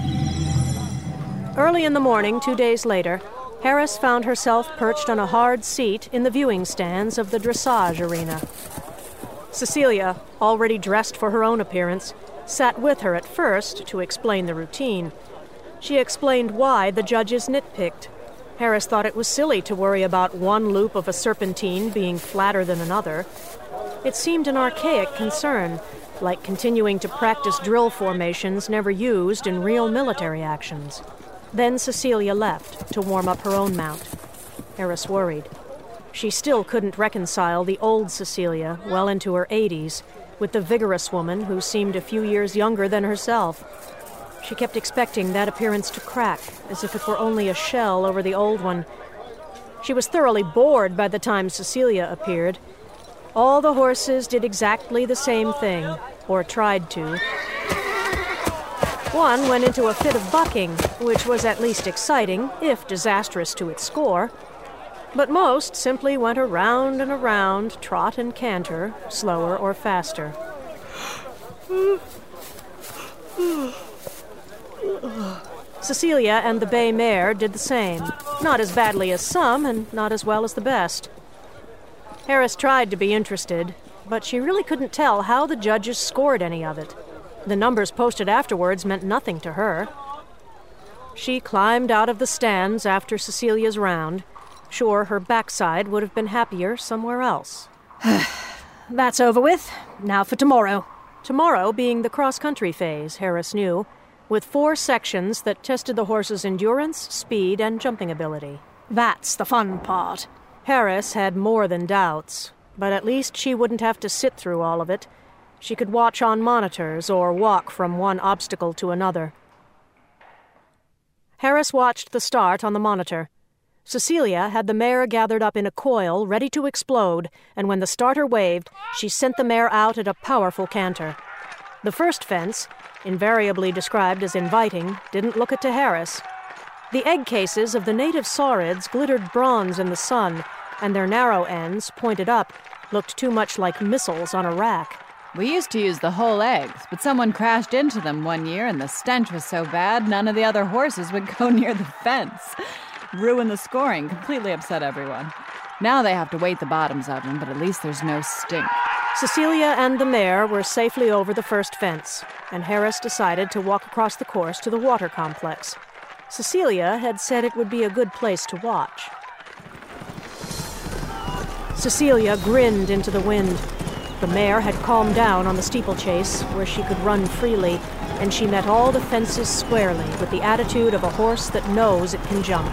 Early in the morning, two days later, Harris found herself perched on a hard seat in the viewing stands of the dressage arena. Cecilia, already dressed for her own appearance, sat with her at first to explain the routine. She explained why the judges nitpicked. Harris thought it was silly to worry about one loop of a serpentine being flatter than another. It seemed an archaic concern, like continuing to practice drill formations never used in real military actions. Then Cecilia left to warm up her own mount. Harris worried. She still couldn't reconcile the old Cecilia, well into her eighties, with the vigorous woman who seemed a few years younger than herself. She kept expecting that appearance to crack, as if it were only a shell over the old one. She was thoroughly bored by the time Cecilia appeared. All the horses did exactly the same thing, or tried to. One went into a fit of bucking, which was at least exciting, if disastrous to its score. But most simply went around and around, trot and canter, slower or faster. Cecilia and the bay mare did the same, not as badly as some and not as well as the best. Harris tried to be interested, but she really couldn't tell how the judges scored any of it. The numbers posted afterwards meant nothing to her. She climbed out of the stands after Cecilia's round. Sure, her backside would have been happier somewhere else. That's over with. Now for tomorrow. Tomorrow being the cross-country phase, Harris knew, with four sections that tested the horse's endurance, speed, and jumping ability. That's the fun part. Harris had more than doubts, but at least she wouldn't have to sit through all of it. She could watch on monitors or walk from one obstacle to another. Harris watched the start on the monitor. Cecilia had the mare gathered up in a coil, ready to explode, and when the starter waved, she sent the mare out at a powerful canter. The first fence, invariably described as inviting, didn't look it to Harris. The egg cases of the native saurids glittered bronze in the sun, and their narrow ends, pointed up, looked too much like missiles on a rack. We used to use the whole eggs, but someone crashed into them one year and the stench was so bad none of the other horses would go near the fence. Ruined the scoring, completely upset everyone. Now they have to weight the bottoms of them, but at least there's no stink. Cecilia and the mare were safely over the first fence, and Harris decided to walk across the course to the water complex. Cecilia had said it would be a good place to watch. Cecilia grinned into the wind. The mare had calmed down on the steeplechase, where she could run freely, and she met all the fences squarely with the attitude of a horse that knows it can jump.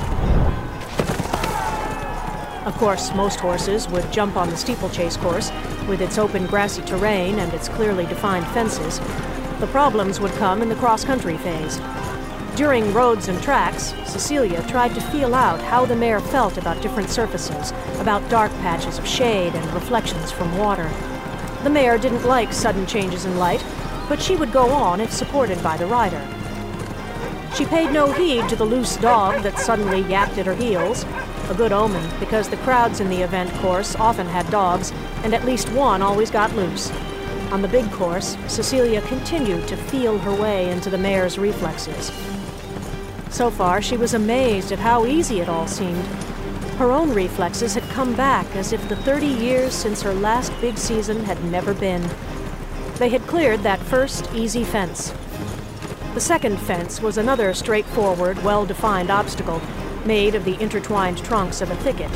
Of course, most horses would jump on the steeplechase course, with its open grassy terrain and its clearly defined fences. The problems would come in the cross-country phase. During roads and tracks, Cecilia tried to feel out how the mare felt about different surfaces, about dark patches of shade and reflections from water. The mare didn't like sudden changes in light, but she would go on if supported by the rider. She paid no heed to the loose dog that suddenly yacked at her heels, a good omen because the crowds in the event course often had dogs, and at least one always got loose. On the big course, Cecilia continued to feel her way into the mare's reflexes. So far, she was amazed at how easy it all seemed. Her own reflexes had come back as if the thirty years since her last big season had never been. They had cleared that first easy fence. The second fence was another straightforward, well-defined obstacle, made of the intertwined trunks of a thicket.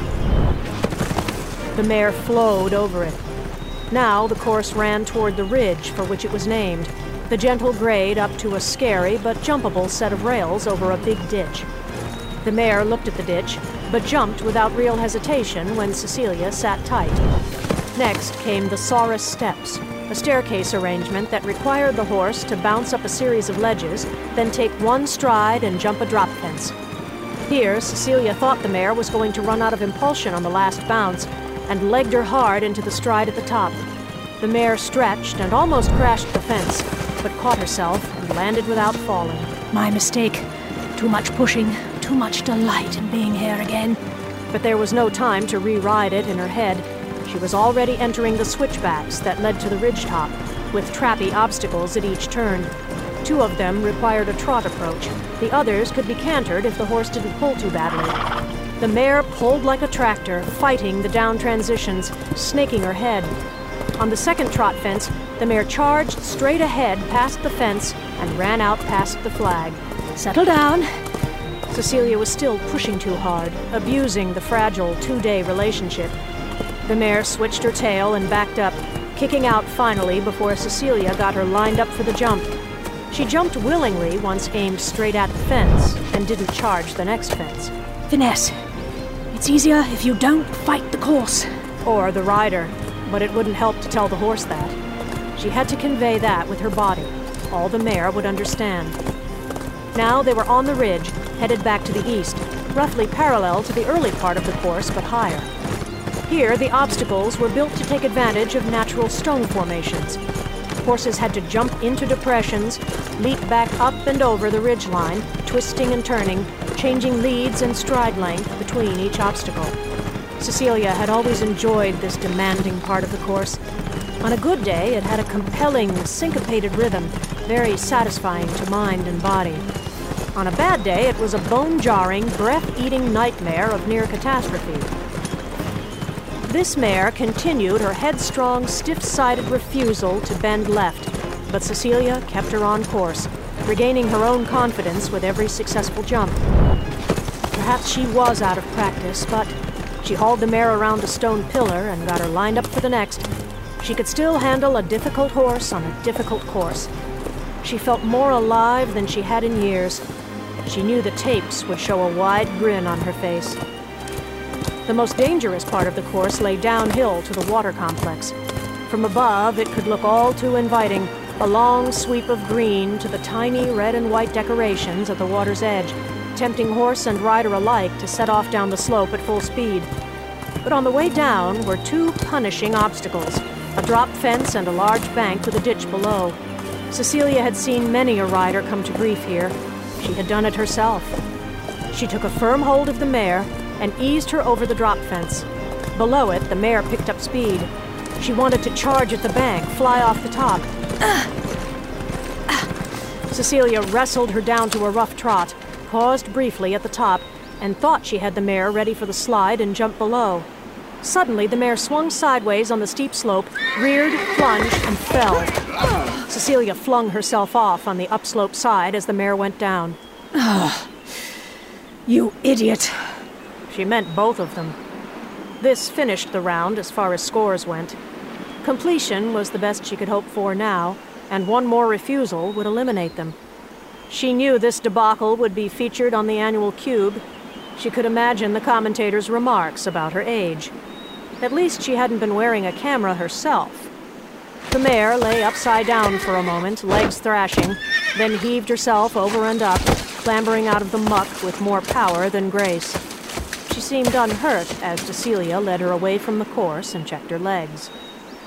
The mare flowed over it. Now the course ran toward the ridge for which it was named, the gentle grade up to a scary but jumpable set of rails over a big ditch. The mare looked at the ditch, but jumped without real hesitation when Cecilia sat tight. Next came the Saurus Steps, a staircase arrangement that required the horse to bounce up a series of ledges, then take one stride and jump a drop fence. Here, Cecilia thought the mare was going to run out of impulsion on the last bounce, and legged her hard into the stride at the top. The mare stretched and almost crashed the fence, but caught herself and landed without falling. My mistake. Too much pushing, too much delight in being here again. But there was no time to re-ride it in her head. She was already entering the switchbacks that led to the ridgetop, with trappy obstacles at each turn. Two of them required a trot approach. The others could be cantered if the horse didn't pull too badly. The mare pulled like a tractor, fighting the down transitions, snaking her head. On the second trot fence, the mare charged straight ahead past the fence and ran out past the flag. Settle down. Cecilia was still pushing too hard, abusing the fragile two-day relationship. The mare switched her tail and backed up, kicking out finally before Cecilia got her lined up for the jump. She jumped willingly once aimed straight at the fence and didn't charge the next fence. Finesse. It's easier if you don't fight the course. Or the rider, but it wouldn't help to tell the horse that. She had to convey that with her body. All the mare would understand. Now they were on the ridge, headed back to the east, roughly parallel to the early part of the course, but higher. Here, the obstacles were built to take advantage of natural stone formations. Horses had to jump into depressions, leap back up and over the ridgeline, twisting and turning, changing leads and stride length between each obstacle. Cecilia had always enjoyed this demanding part of the course. On a good day, it had a compelling, syncopated rhythm, very satisfying to mind and body. On a bad day, it was a bone-jarring, breath-eating nightmare of near catastrophe. This mare continued her headstrong, stiff-sided refusal to bend left, but Cecilia kept her on course, regaining her own confidence with every successful jump. Perhaps she was out of practice, but she hauled the mare around a stone pillar and got her lined up for the next. She could still handle a difficult horse on a difficult course. She felt more alive than she had in years. She knew the tapes would show a wide grin on her face. The most dangerous part of the course lay downhill to the water complex. From above, it could look all too inviting, a long sweep of green to the tiny red and white decorations at the water's edge, tempting horse and rider alike to set off down the slope at full speed. But on the way down were two punishing obstacles, a drop fence and a large bank with a ditch below. Cecilia had seen many a rider come to grief here. She had done it herself. She took a firm hold of the mare and eased her over the drop fence. Below it, the mare picked up speed. She wanted to charge at the bank, fly off the top. Cecilia wrestled her down to a rough trot, paused briefly at the top, and thought she had the mare ready for the slide and jump below. Suddenly, the mare swung sideways on the steep slope, reared, plunged, and fell. Cecilia flung herself off on the upslope side as the mare went down. Oh, you idiot. She meant both of them. This finished the round as far as scores went. Completion was the best she could hope for now, and one more refusal would eliminate them. She knew this debacle would be featured on the annual Cube. She could imagine the commentators' remarks about her age. At least she hadn't been wearing a camera herself. The mare lay upside down for a moment, legs thrashing, then heaved herself over and up, clambering out of the muck with more power than grace. She seemed unhurt as Cecilia led her away from the course and checked her legs.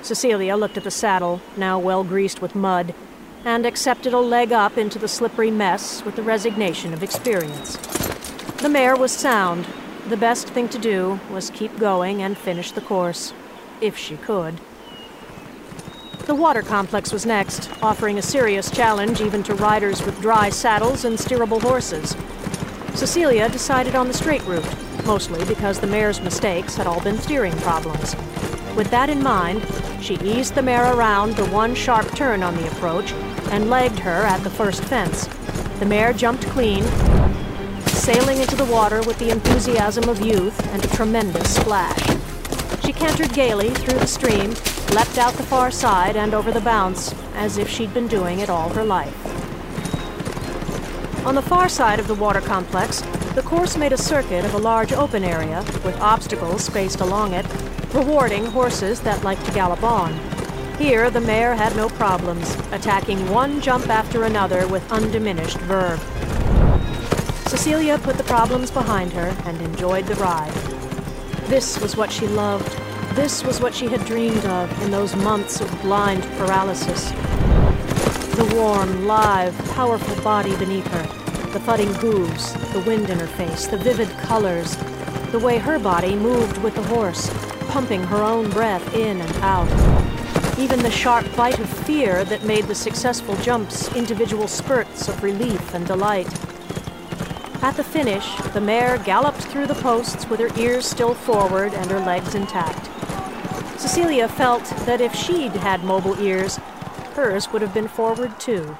Cecilia looked at the saddle, now well greased with mud, and accepted a leg up into the slippery mess with the resignation of experience. The mare was sound. The best thing to do was keep going and finish the course, if she could. The water complex was next, offering a serious challenge even to riders with dry saddles and steerable horses. Cecilia decided on the straight route, mostly because the mare's mistakes had all been steering problems. With that in mind, she eased the mare around the one sharp turn on the approach and legged her at the first fence. The mare jumped clean, sailing into the water with the enthusiasm of youth and a tremendous splash. She cantered gaily through the stream, leapt out the far side and over the bounce, as if she'd been doing it all her life. On the far side of the water complex, the course made a circuit of a large open area, with obstacles spaced along it, rewarding horses that liked to gallop on. Here, the mare had no problems, attacking one jump after another with undiminished verve. Cecilia put the problems behind her and enjoyed the ride. This was what she loved. This was what she had dreamed of in those months of blind paralysis. The warm, live, powerful body beneath her, the thudding hooves, the wind in her face, the vivid colors, the way her body moved with the horse, pumping her own breath in and out. Even the sharp bite of fear that made the successful jumps individual spurts of relief and delight. At the finish, the mare galloped through the posts with her ears still forward and her legs intact. Cecilia felt that if she'd had mobile ears, hers would have been forward too.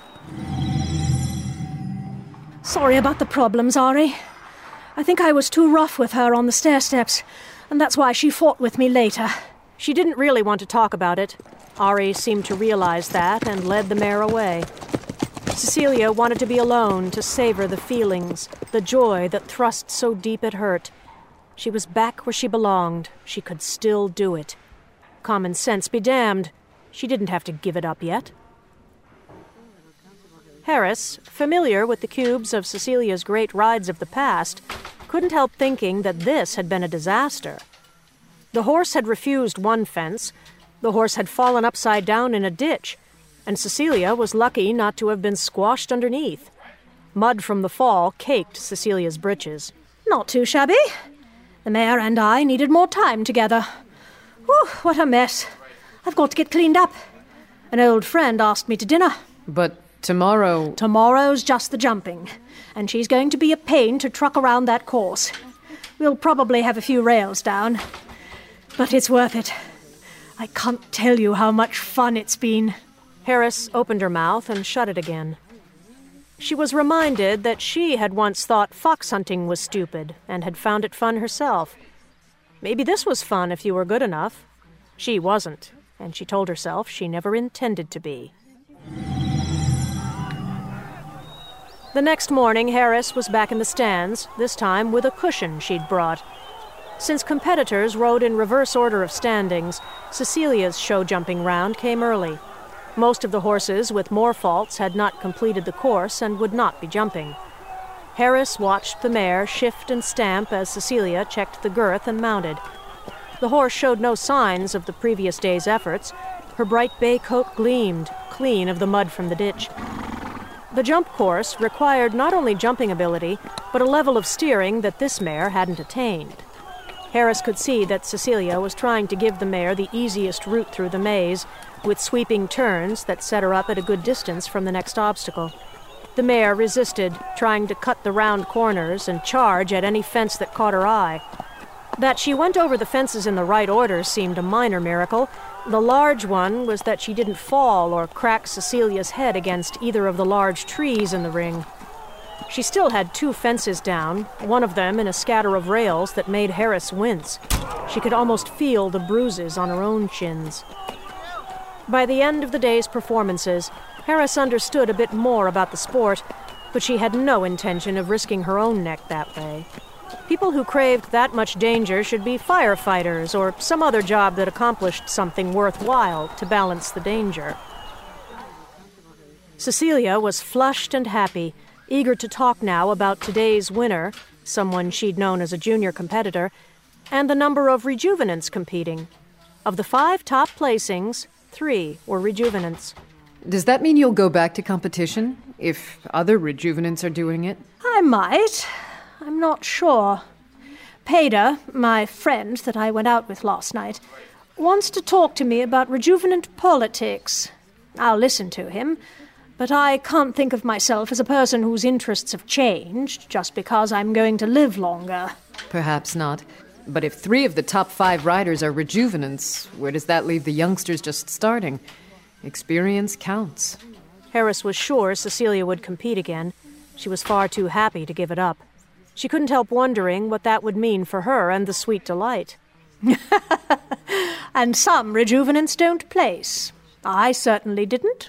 Sorry about the problems, Ari. I think I was too rough with her on the stair steps, and that's why she fought with me later. She didn't really want to talk about it. Ari seemed to realize that and led the mare away. Cecilia wanted to be alone, to savor the feelings, the joy that thrust so deep it hurt. She was back where she belonged. She could still do it. Common sense be damned. She didn't have to give it up yet. Harris, familiar with the cubes of Cecilia's great rides of the past, couldn't help thinking that this had been a disaster. The horse had refused one fence, the horse had fallen upside down in a ditch, and Cecilia was lucky not to have been squashed underneath. Mud from the fall caked Cecilia's breeches. Not too shabby. The mare and I needed more time together. Whew, what a mess. I've got to get cleaned up. An old friend asked me to dinner. But tomorrow... Tomorrow's just the jumping, and she's going to be a pain to truck around that course. We'll probably have a few rails down, but it's worth it. I can't tell you how much fun it's been. Harris opened her mouth and shut it again. She was reminded that she had once thought fox hunting was stupid and had found it fun herself. Maybe this was fun if you were good enough. She wasn't, and she told herself she never intended to be. The next morning, Harris was back in the stands, this time with a cushion she'd brought. Since competitors rode in reverse order of standings, Cecilia's show-jumping round came early. Most of the horses with more faults had not completed the course and would not be jumping. Harris watched the mare shift and stamp as Cecilia checked the girth and mounted. The horse showed no signs of the previous day's efforts. Her bright bay coat gleamed, clean of the mud from the ditch. The jump course required not only jumping ability, but a level of steering that this mare hadn't attained. Harris could see that Cecilia was trying to give the mare the easiest route through the maze, with sweeping turns that set her up at a good distance from the next obstacle. The mare resisted, trying to cut the round corners and charge at any fence that caught her eye. That she went over the fences in the right order seemed a minor miracle. The large one was that she didn't fall or crack Cecilia's head against either of the large trees in the ring. She still had two fences down, one of them in a scatter of rails that made Harris wince. She could almost feel the bruises on her own chins. By the end of the day's performances, Harris understood a bit more about the sport, but she had no intention of risking her own neck that way. People who craved that much danger should be firefighters or some other job that accomplished something worthwhile to balance the danger. Cecilia was flushed and happy, eager to talk now about today's winner, someone she'd known as a junior competitor, and the number of rejuvenants competing. Of the five top placings, three were rejuvenants. Does that mean you'll go back to competition if other rejuvenants are doing it? I might. I'm not sure. Pader, my friend that I went out with last night, wants to talk to me about rejuvenant politics. I'll listen to him, but I can't think of myself as a person whose interests have changed just because I'm going to live longer. Perhaps not. But if three of the top five riders are rejuvenants, where does that leave the youngsters just starting? Experience counts. Harris was sure Cecilia would compete again. She was far too happy to give it up. She couldn't help wondering what that would mean for her and the Sweet Delight. And some rejuvenants don't place. I certainly didn't.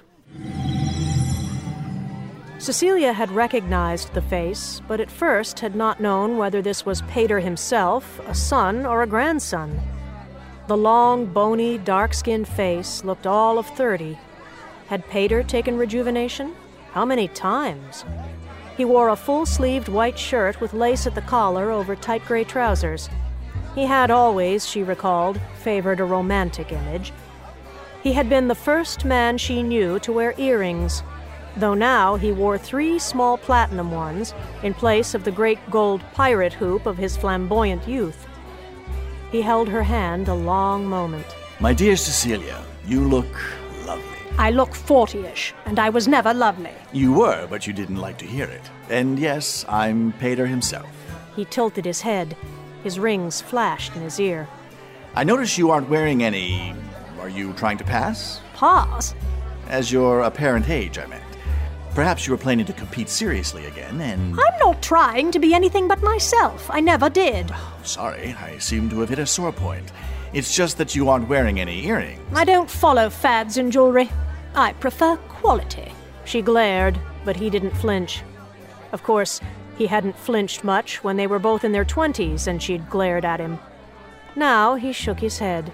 Cecilia had recognized the face, but at first had not known whether this was Pader himself, a son, or a grandson. The long, bony, dark-skinned face looked all of thirty. Had Pader taken rejuvenation? How many times? He wore a full-sleeved white shirt with lace at the collar over tight gray trousers. He had always, she recalled, favored a romantic image. He had been the first man she knew to wear earrings, though now he wore three small platinum ones in place of the great gold pirate hoop of his flamboyant youth. He held her hand a long moment. My dear Cecilia, you look lovely. I look forty-ish, and I was never lovely. You were, but you didn't like to hear it. And yes, I'm Pader himself. He tilted his head. His rings flashed in his ear. I notice you aren't wearing any... Are you trying to pass? Pass? As your apparent age, I meant. Perhaps you were planning to compete seriously again, and... I'm not trying to be anything but myself. I never did. Oh, sorry, I seem to have hit a sore point. It's just that you aren't wearing any earrings. I don't follow fads in jewelry. I prefer quality. She glared, but he didn't flinch. Of course, he hadn't flinched much when they were both in their twenties and she'd glared at him. Now he shook his head.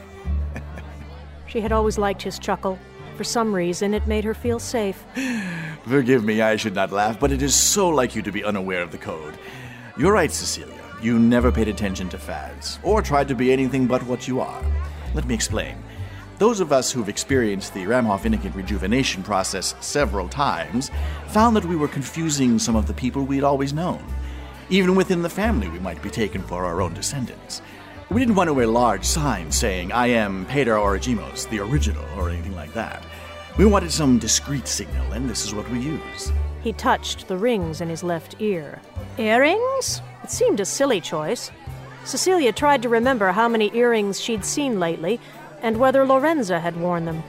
She had always liked his chuckle. For some reason, it made her feel safe. Forgive me, I should not laugh, but it is so like you to be unaware of the code. You're right, Cecilia. You never paid attention to fads, or tried to be anything but what you are. Let me explain. Those of us who've experienced the Ramhoff-Inniken rejuvenation process several times found that we were confusing some of the people we'd always known. Even within the family, we might be taken for our own descendants. We didn't want to wear large signs saying, I am Pader Origimos, the original, or anything like that. We wanted some discreet signal, and this is what we use. He touched the rings in his left ear. Earrings? It seemed a silly choice. Cecilia tried to remember how many earrings she'd seen lately, and whether Lorenza had worn them.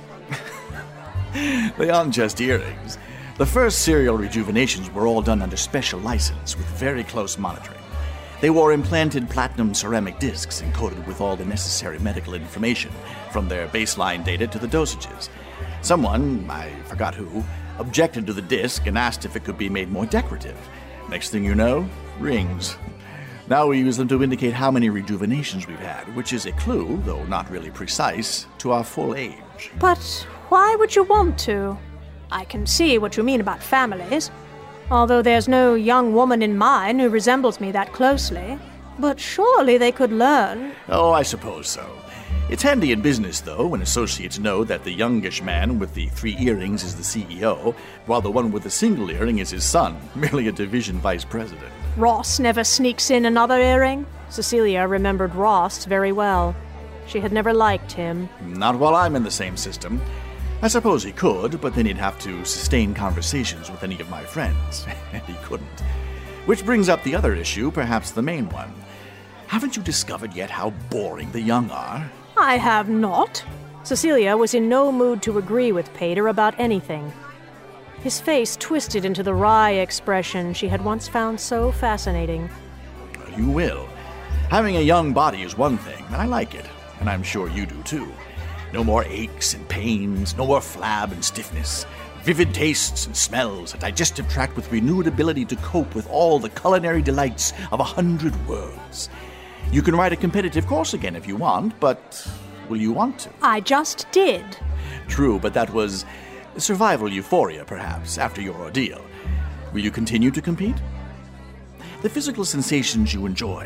They aren't just earrings. The first serial rejuvenations were all done under special license with very close monitoring. They wore implanted platinum ceramic discs encoded with all the necessary medical information, from their baseline data to the dosages. Someone, I forgot who, objected to the disc and asked if it could be made more decorative. Next thing you know, rings. Now we use them to indicate how many rejuvenations we've had, which is a clue, though not really precise, to our full age. But why would you want to? I can see what you mean about families. Although there's no young woman in mine who resembles me that closely. But surely they could learn. Oh, I suppose so. It's handy in business, though, when associates know that the youngish man with the three earrings is the C E O, while the one with the single earring is his son, merely a division vice president. Ross never sneaks in another earring. Cecilia remembered Ross very well. She had never liked him. Not while I'm in the same system. I suppose he could, but then he'd have to sustain conversations with any of my friends, and he couldn't. Which brings up the other issue, perhaps the main one. Haven't you discovered yet how boring the young are? I have not. Cecilia was in no mood to agree with Pader about anything. His face twisted into the wry expression she had once found so fascinating. You will. Having a young body is one thing, and I like it, and I'm sure you do too. No more aches and pains, no more flab and stiffness. Vivid tastes and smells, a digestive tract with renewed ability to cope with all the culinary delights of a hundred worlds. You can ride a competitive course again if you want, but will you want to? I just did. True, but that was survival euphoria, perhaps, after your ordeal. Will you continue to compete? The physical sensations you enjoyed,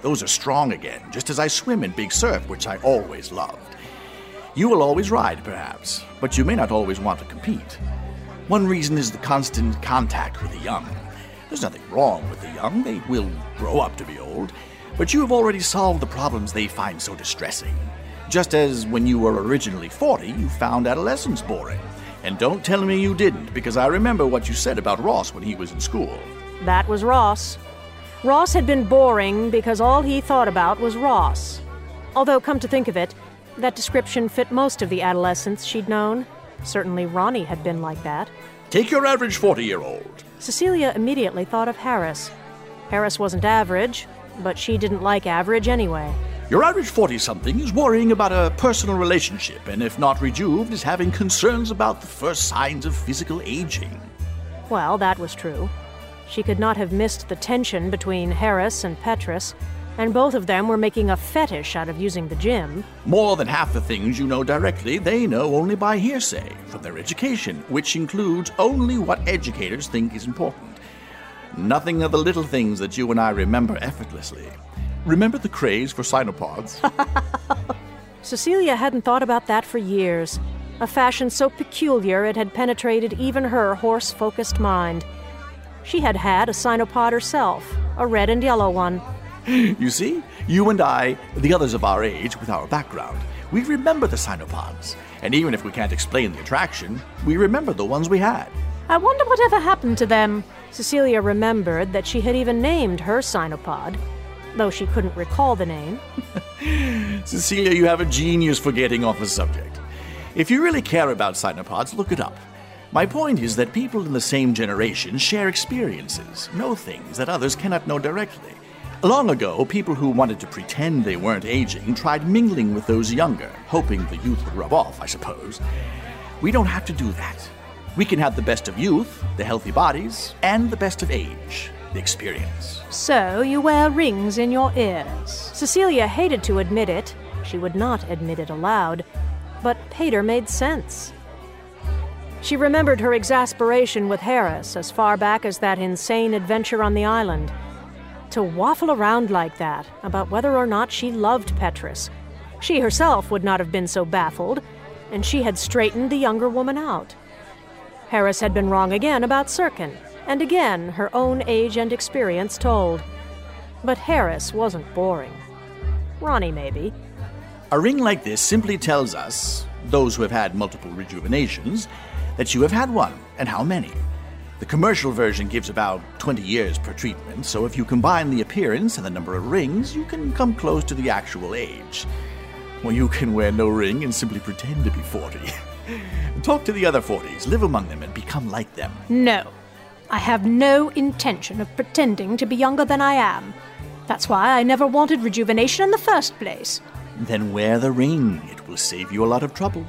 Those are strong again, just as I swim in big surf, which I always loved. You will always ride, perhaps, but you may not always want to compete. One reason is the constant contact with the young. There's nothing wrong with the young. They will grow up to be old. But you have already solved the problems they find so distressing. Just as when you were originally forty, you found adolescence boring. And don't tell me you didn't, because I remember what you said about Ross when he was in school. That was Ross. Ross had been boring because all he thought about was Ross. Although, come to think of it, that description fit most of the adolescents she'd known. Certainly Ronnie had been like that. Take your average forty-year-old. Cecilia immediately thought of Harris. Harris wasn't average, but she didn't like average anyway. Your average forty-something is worrying about a personal relationship, and if not rejuved, is having concerns about the first signs of physical aging. Well, that was true. She could not have missed the tension between Harris and Petrus, and both of them were making a fetish out of using the gym. More than half the things you know directly, they know only by hearsay, from their education, which includes only what educators think is important. Nothing of the little things that you and I remember effortlessly. Remember the craze for cynopods? Cecilia hadn't thought about that for years. A fashion so peculiar it had penetrated even her horse-focused mind. She had had a cynopod herself, a red and yellow one. You see, you and I, the others of our age with our background, we remember the cynopods. And even if we can't explain the attraction, we remember the ones we had. I wonder whatever happened to them. Cecilia remembered that she had even named her cynopod, though she couldn't recall the name. Cecilia, you have a genius for getting off the subject. If you really care about cynopods, look it up. My point is that people in the same generation share experiences, know things that others cannot know directly. Long ago, people who wanted to pretend they weren't aging tried mingling with those younger, hoping the youth would rub off, I suppose. We don't have to do that. We can have the best of youth, the healthy bodies, and the best of age, the experience. So you wear rings in your ears. Cecilia hated to admit it. She would not admit it aloud. But Pater made sense. She remembered her exasperation with Harris as far back as that insane adventure on the island. To waffle around like that about whether or not she loved Petrus. She herself would not have been so baffled, and she had straightened the younger woman out. Harris had been wrong again about Sirkin, and again her own age and experience told. But Harris wasn't boring. Ronnie, maybe. A ring like this simply tells us, those who have had multiple rejuvenations, that you have had one, and how many. The commercial version gives about twenty years per treatment, so if you combine the appearance and the number of rings, you can come close to the actual age. Well, you can wear no ring and simply pretend to be forty. Talk to the other forties, live among them, and become like them. No. I have no intention of pretending to be younger than I am. That's why I never wanted rejuvenation in the first place. Then wear the ring. It will save you a lot of trouble.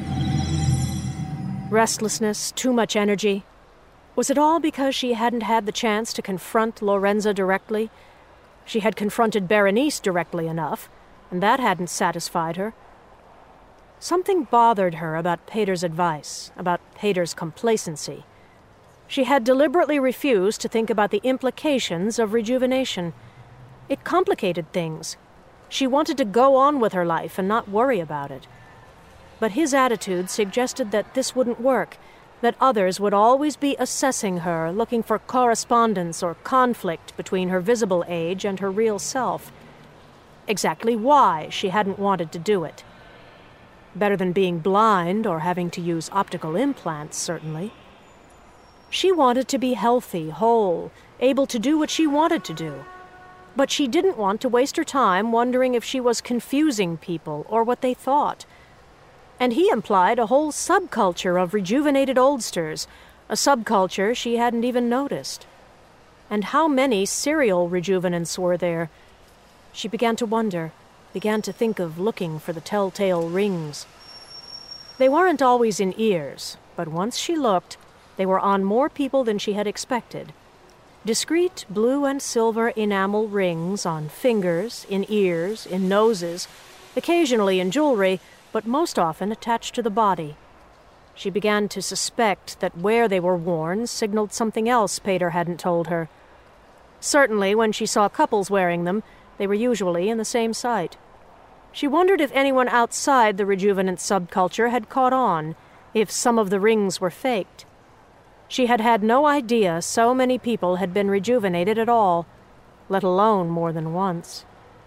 Restlessness, too much energy. Was it all because she hadn't had the chance to confront Lorenza directly? She had confronted Berenice directly enough, and that hadn't satisfied her. Something bothered her about Pater's advice, about Pater's complacency. She had deliberately refused to think about the implications of rejuvenation. It complicated things. She wanted to go on with her life and not worry about it. But his attitude suggested that this wouldn't work, that others would always be assessing her, looking for correspondence or conflict between her visible age and her real self. Exactly why she hadn't wanted to do it. Better than being blind or having to use optical implants, certainly. She wanted to be healthy, whole, able to do what she wanted to do. But she didn't want to waste her time wondering if she was confusing people or what they thought. And he implied a whole subculture of rejuvenated oldsters, a subculture she hadn't even noticed. And how many serial rejuvenants were there? She began to wonder, began to think of looking for the telltale rings. They weren't always in ears, but once she looked, they were on more people than she had expected. Discreet blue and silver enamel rings on fingers, in ears, in noses, occasionally in jewelry, but most often attached to the body. She began to suspect that where they were worn signaled something else Pater hadn't told her. Certainly, when she saw couples wearing them, They were usually in the same site. She wondered if anyone outside the rejuvenant subculture had caught on, if some of the rings were faked. She had had no idea so many people had been rejuvenated at all, let alone more than once.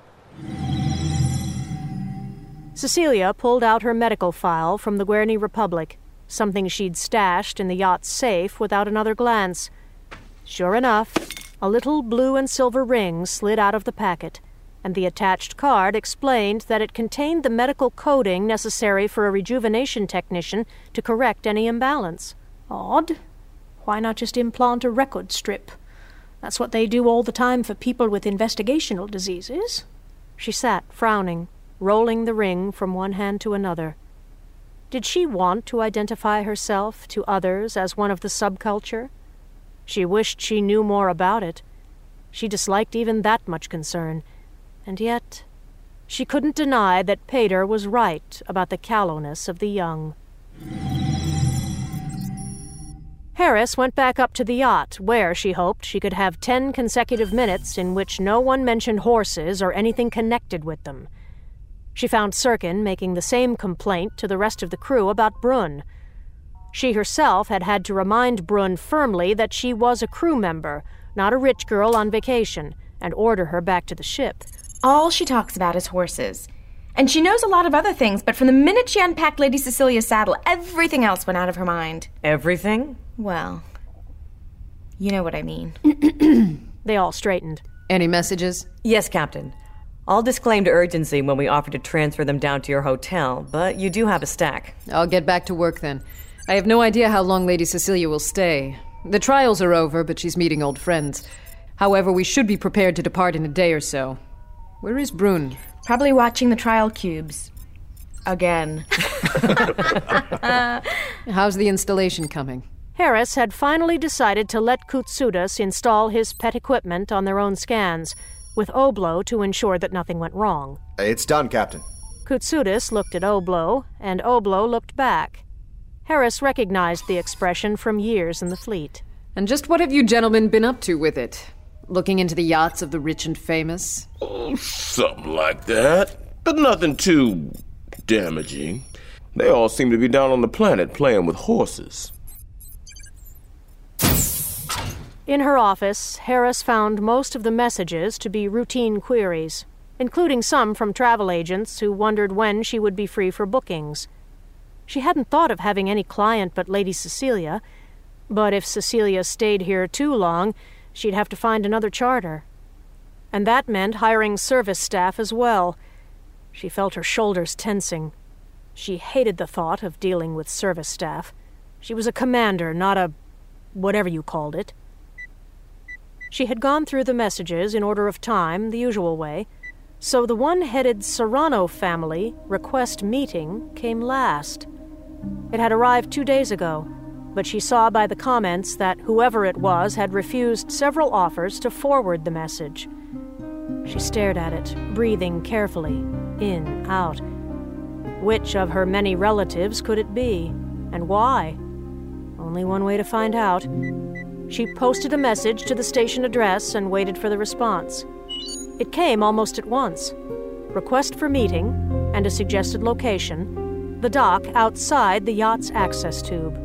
Cecilia pulled out her medical file from the Guerny Republic, something she'd stashed in the yacht's safe without another glance. Sure enough, a little blue and silver ring slid out of the packet, and the attached card explained that it contained the medical coding necessary for a rejuvenation technician to correct any imbalance. Odd. Why not just implant a record strip? That's what they do all the time for people with investigational diseases. She sat, frowning, rolling the ring from one hand to another. Did she want to identify herself to others as one of the subculture? She wished she knew more about it. She disliked even that much concern. And yet, she couldn't deny that Pater was right about the callowness of the young. Harris went back up to the yacht, where she hoped she could have ten consecutive minutes in which no one mentioned horses or anything connected with them. She found Sirkin making the same complaint to the rest of the crew about Brunn. She herself had had to remind Brunn firmly that she was a crew member, not a rich girl on vacation, and order her back to the ship. All she talks about is horses. And she knows a lot of other things, but from the minute she unpacked Lady Cecilia's saddle, everything else went out of her mind. Everything? Well, you know what I mean. They all straightened. Any messages? Yes, Captain. I'll disclaim to urgency when we offer to transfer them down to your hotel, but you do have a stack. I'll get back to work then. I have no idea how long Lady Cecilia will stay. The trials are over, but she's meeting old friends. However, we should be prepared to depart in a day or so. Where is Brunn? Probably watching the trial cubes. Again. How's the installation coming? Harris had finally decided to let Koutsoudas install his pet equipment on their own scans, with Oblo to ensure that nothing went wrong. It's done, Captain. Koutsoudas looked at Oblo, and Oblo looked back. Harris recognized the expression from years in the fleet. And just what have you gentlemen been up to with it? Looking into the yachts of the rich and famous? Oh, something like that. But nothing too damaging. They all seem to be down on the planet playing with horses. In her office, Harris found most of the messages to be routine queries, including some from travel agents who wondered when she would be free for bookings. She hadn't thought of having any client but Lady Cecilia, but if Cecilia stayed here too long, she'd have to find another charter. And that meant hiring service staff as well. She felt her shoulders tensing. She hated the thought of dealing with service staff. She was a commander, not a... whatever you called it. She had gone through the messages in order of time, the usual way, so the one-headed Serrano family request meeting came last. It had arrived two days ago, but she saw by the comments that whoever it was had refused several offers to forward the message. She stared at it, breathing carefully, in, out. Which of her many relatives could it be, and why? Only one way to find out. She posted a message to the station address and waited for the response. It came almost at once. Request for meeting, and a suggested location, the dock outside the yacht's access tube.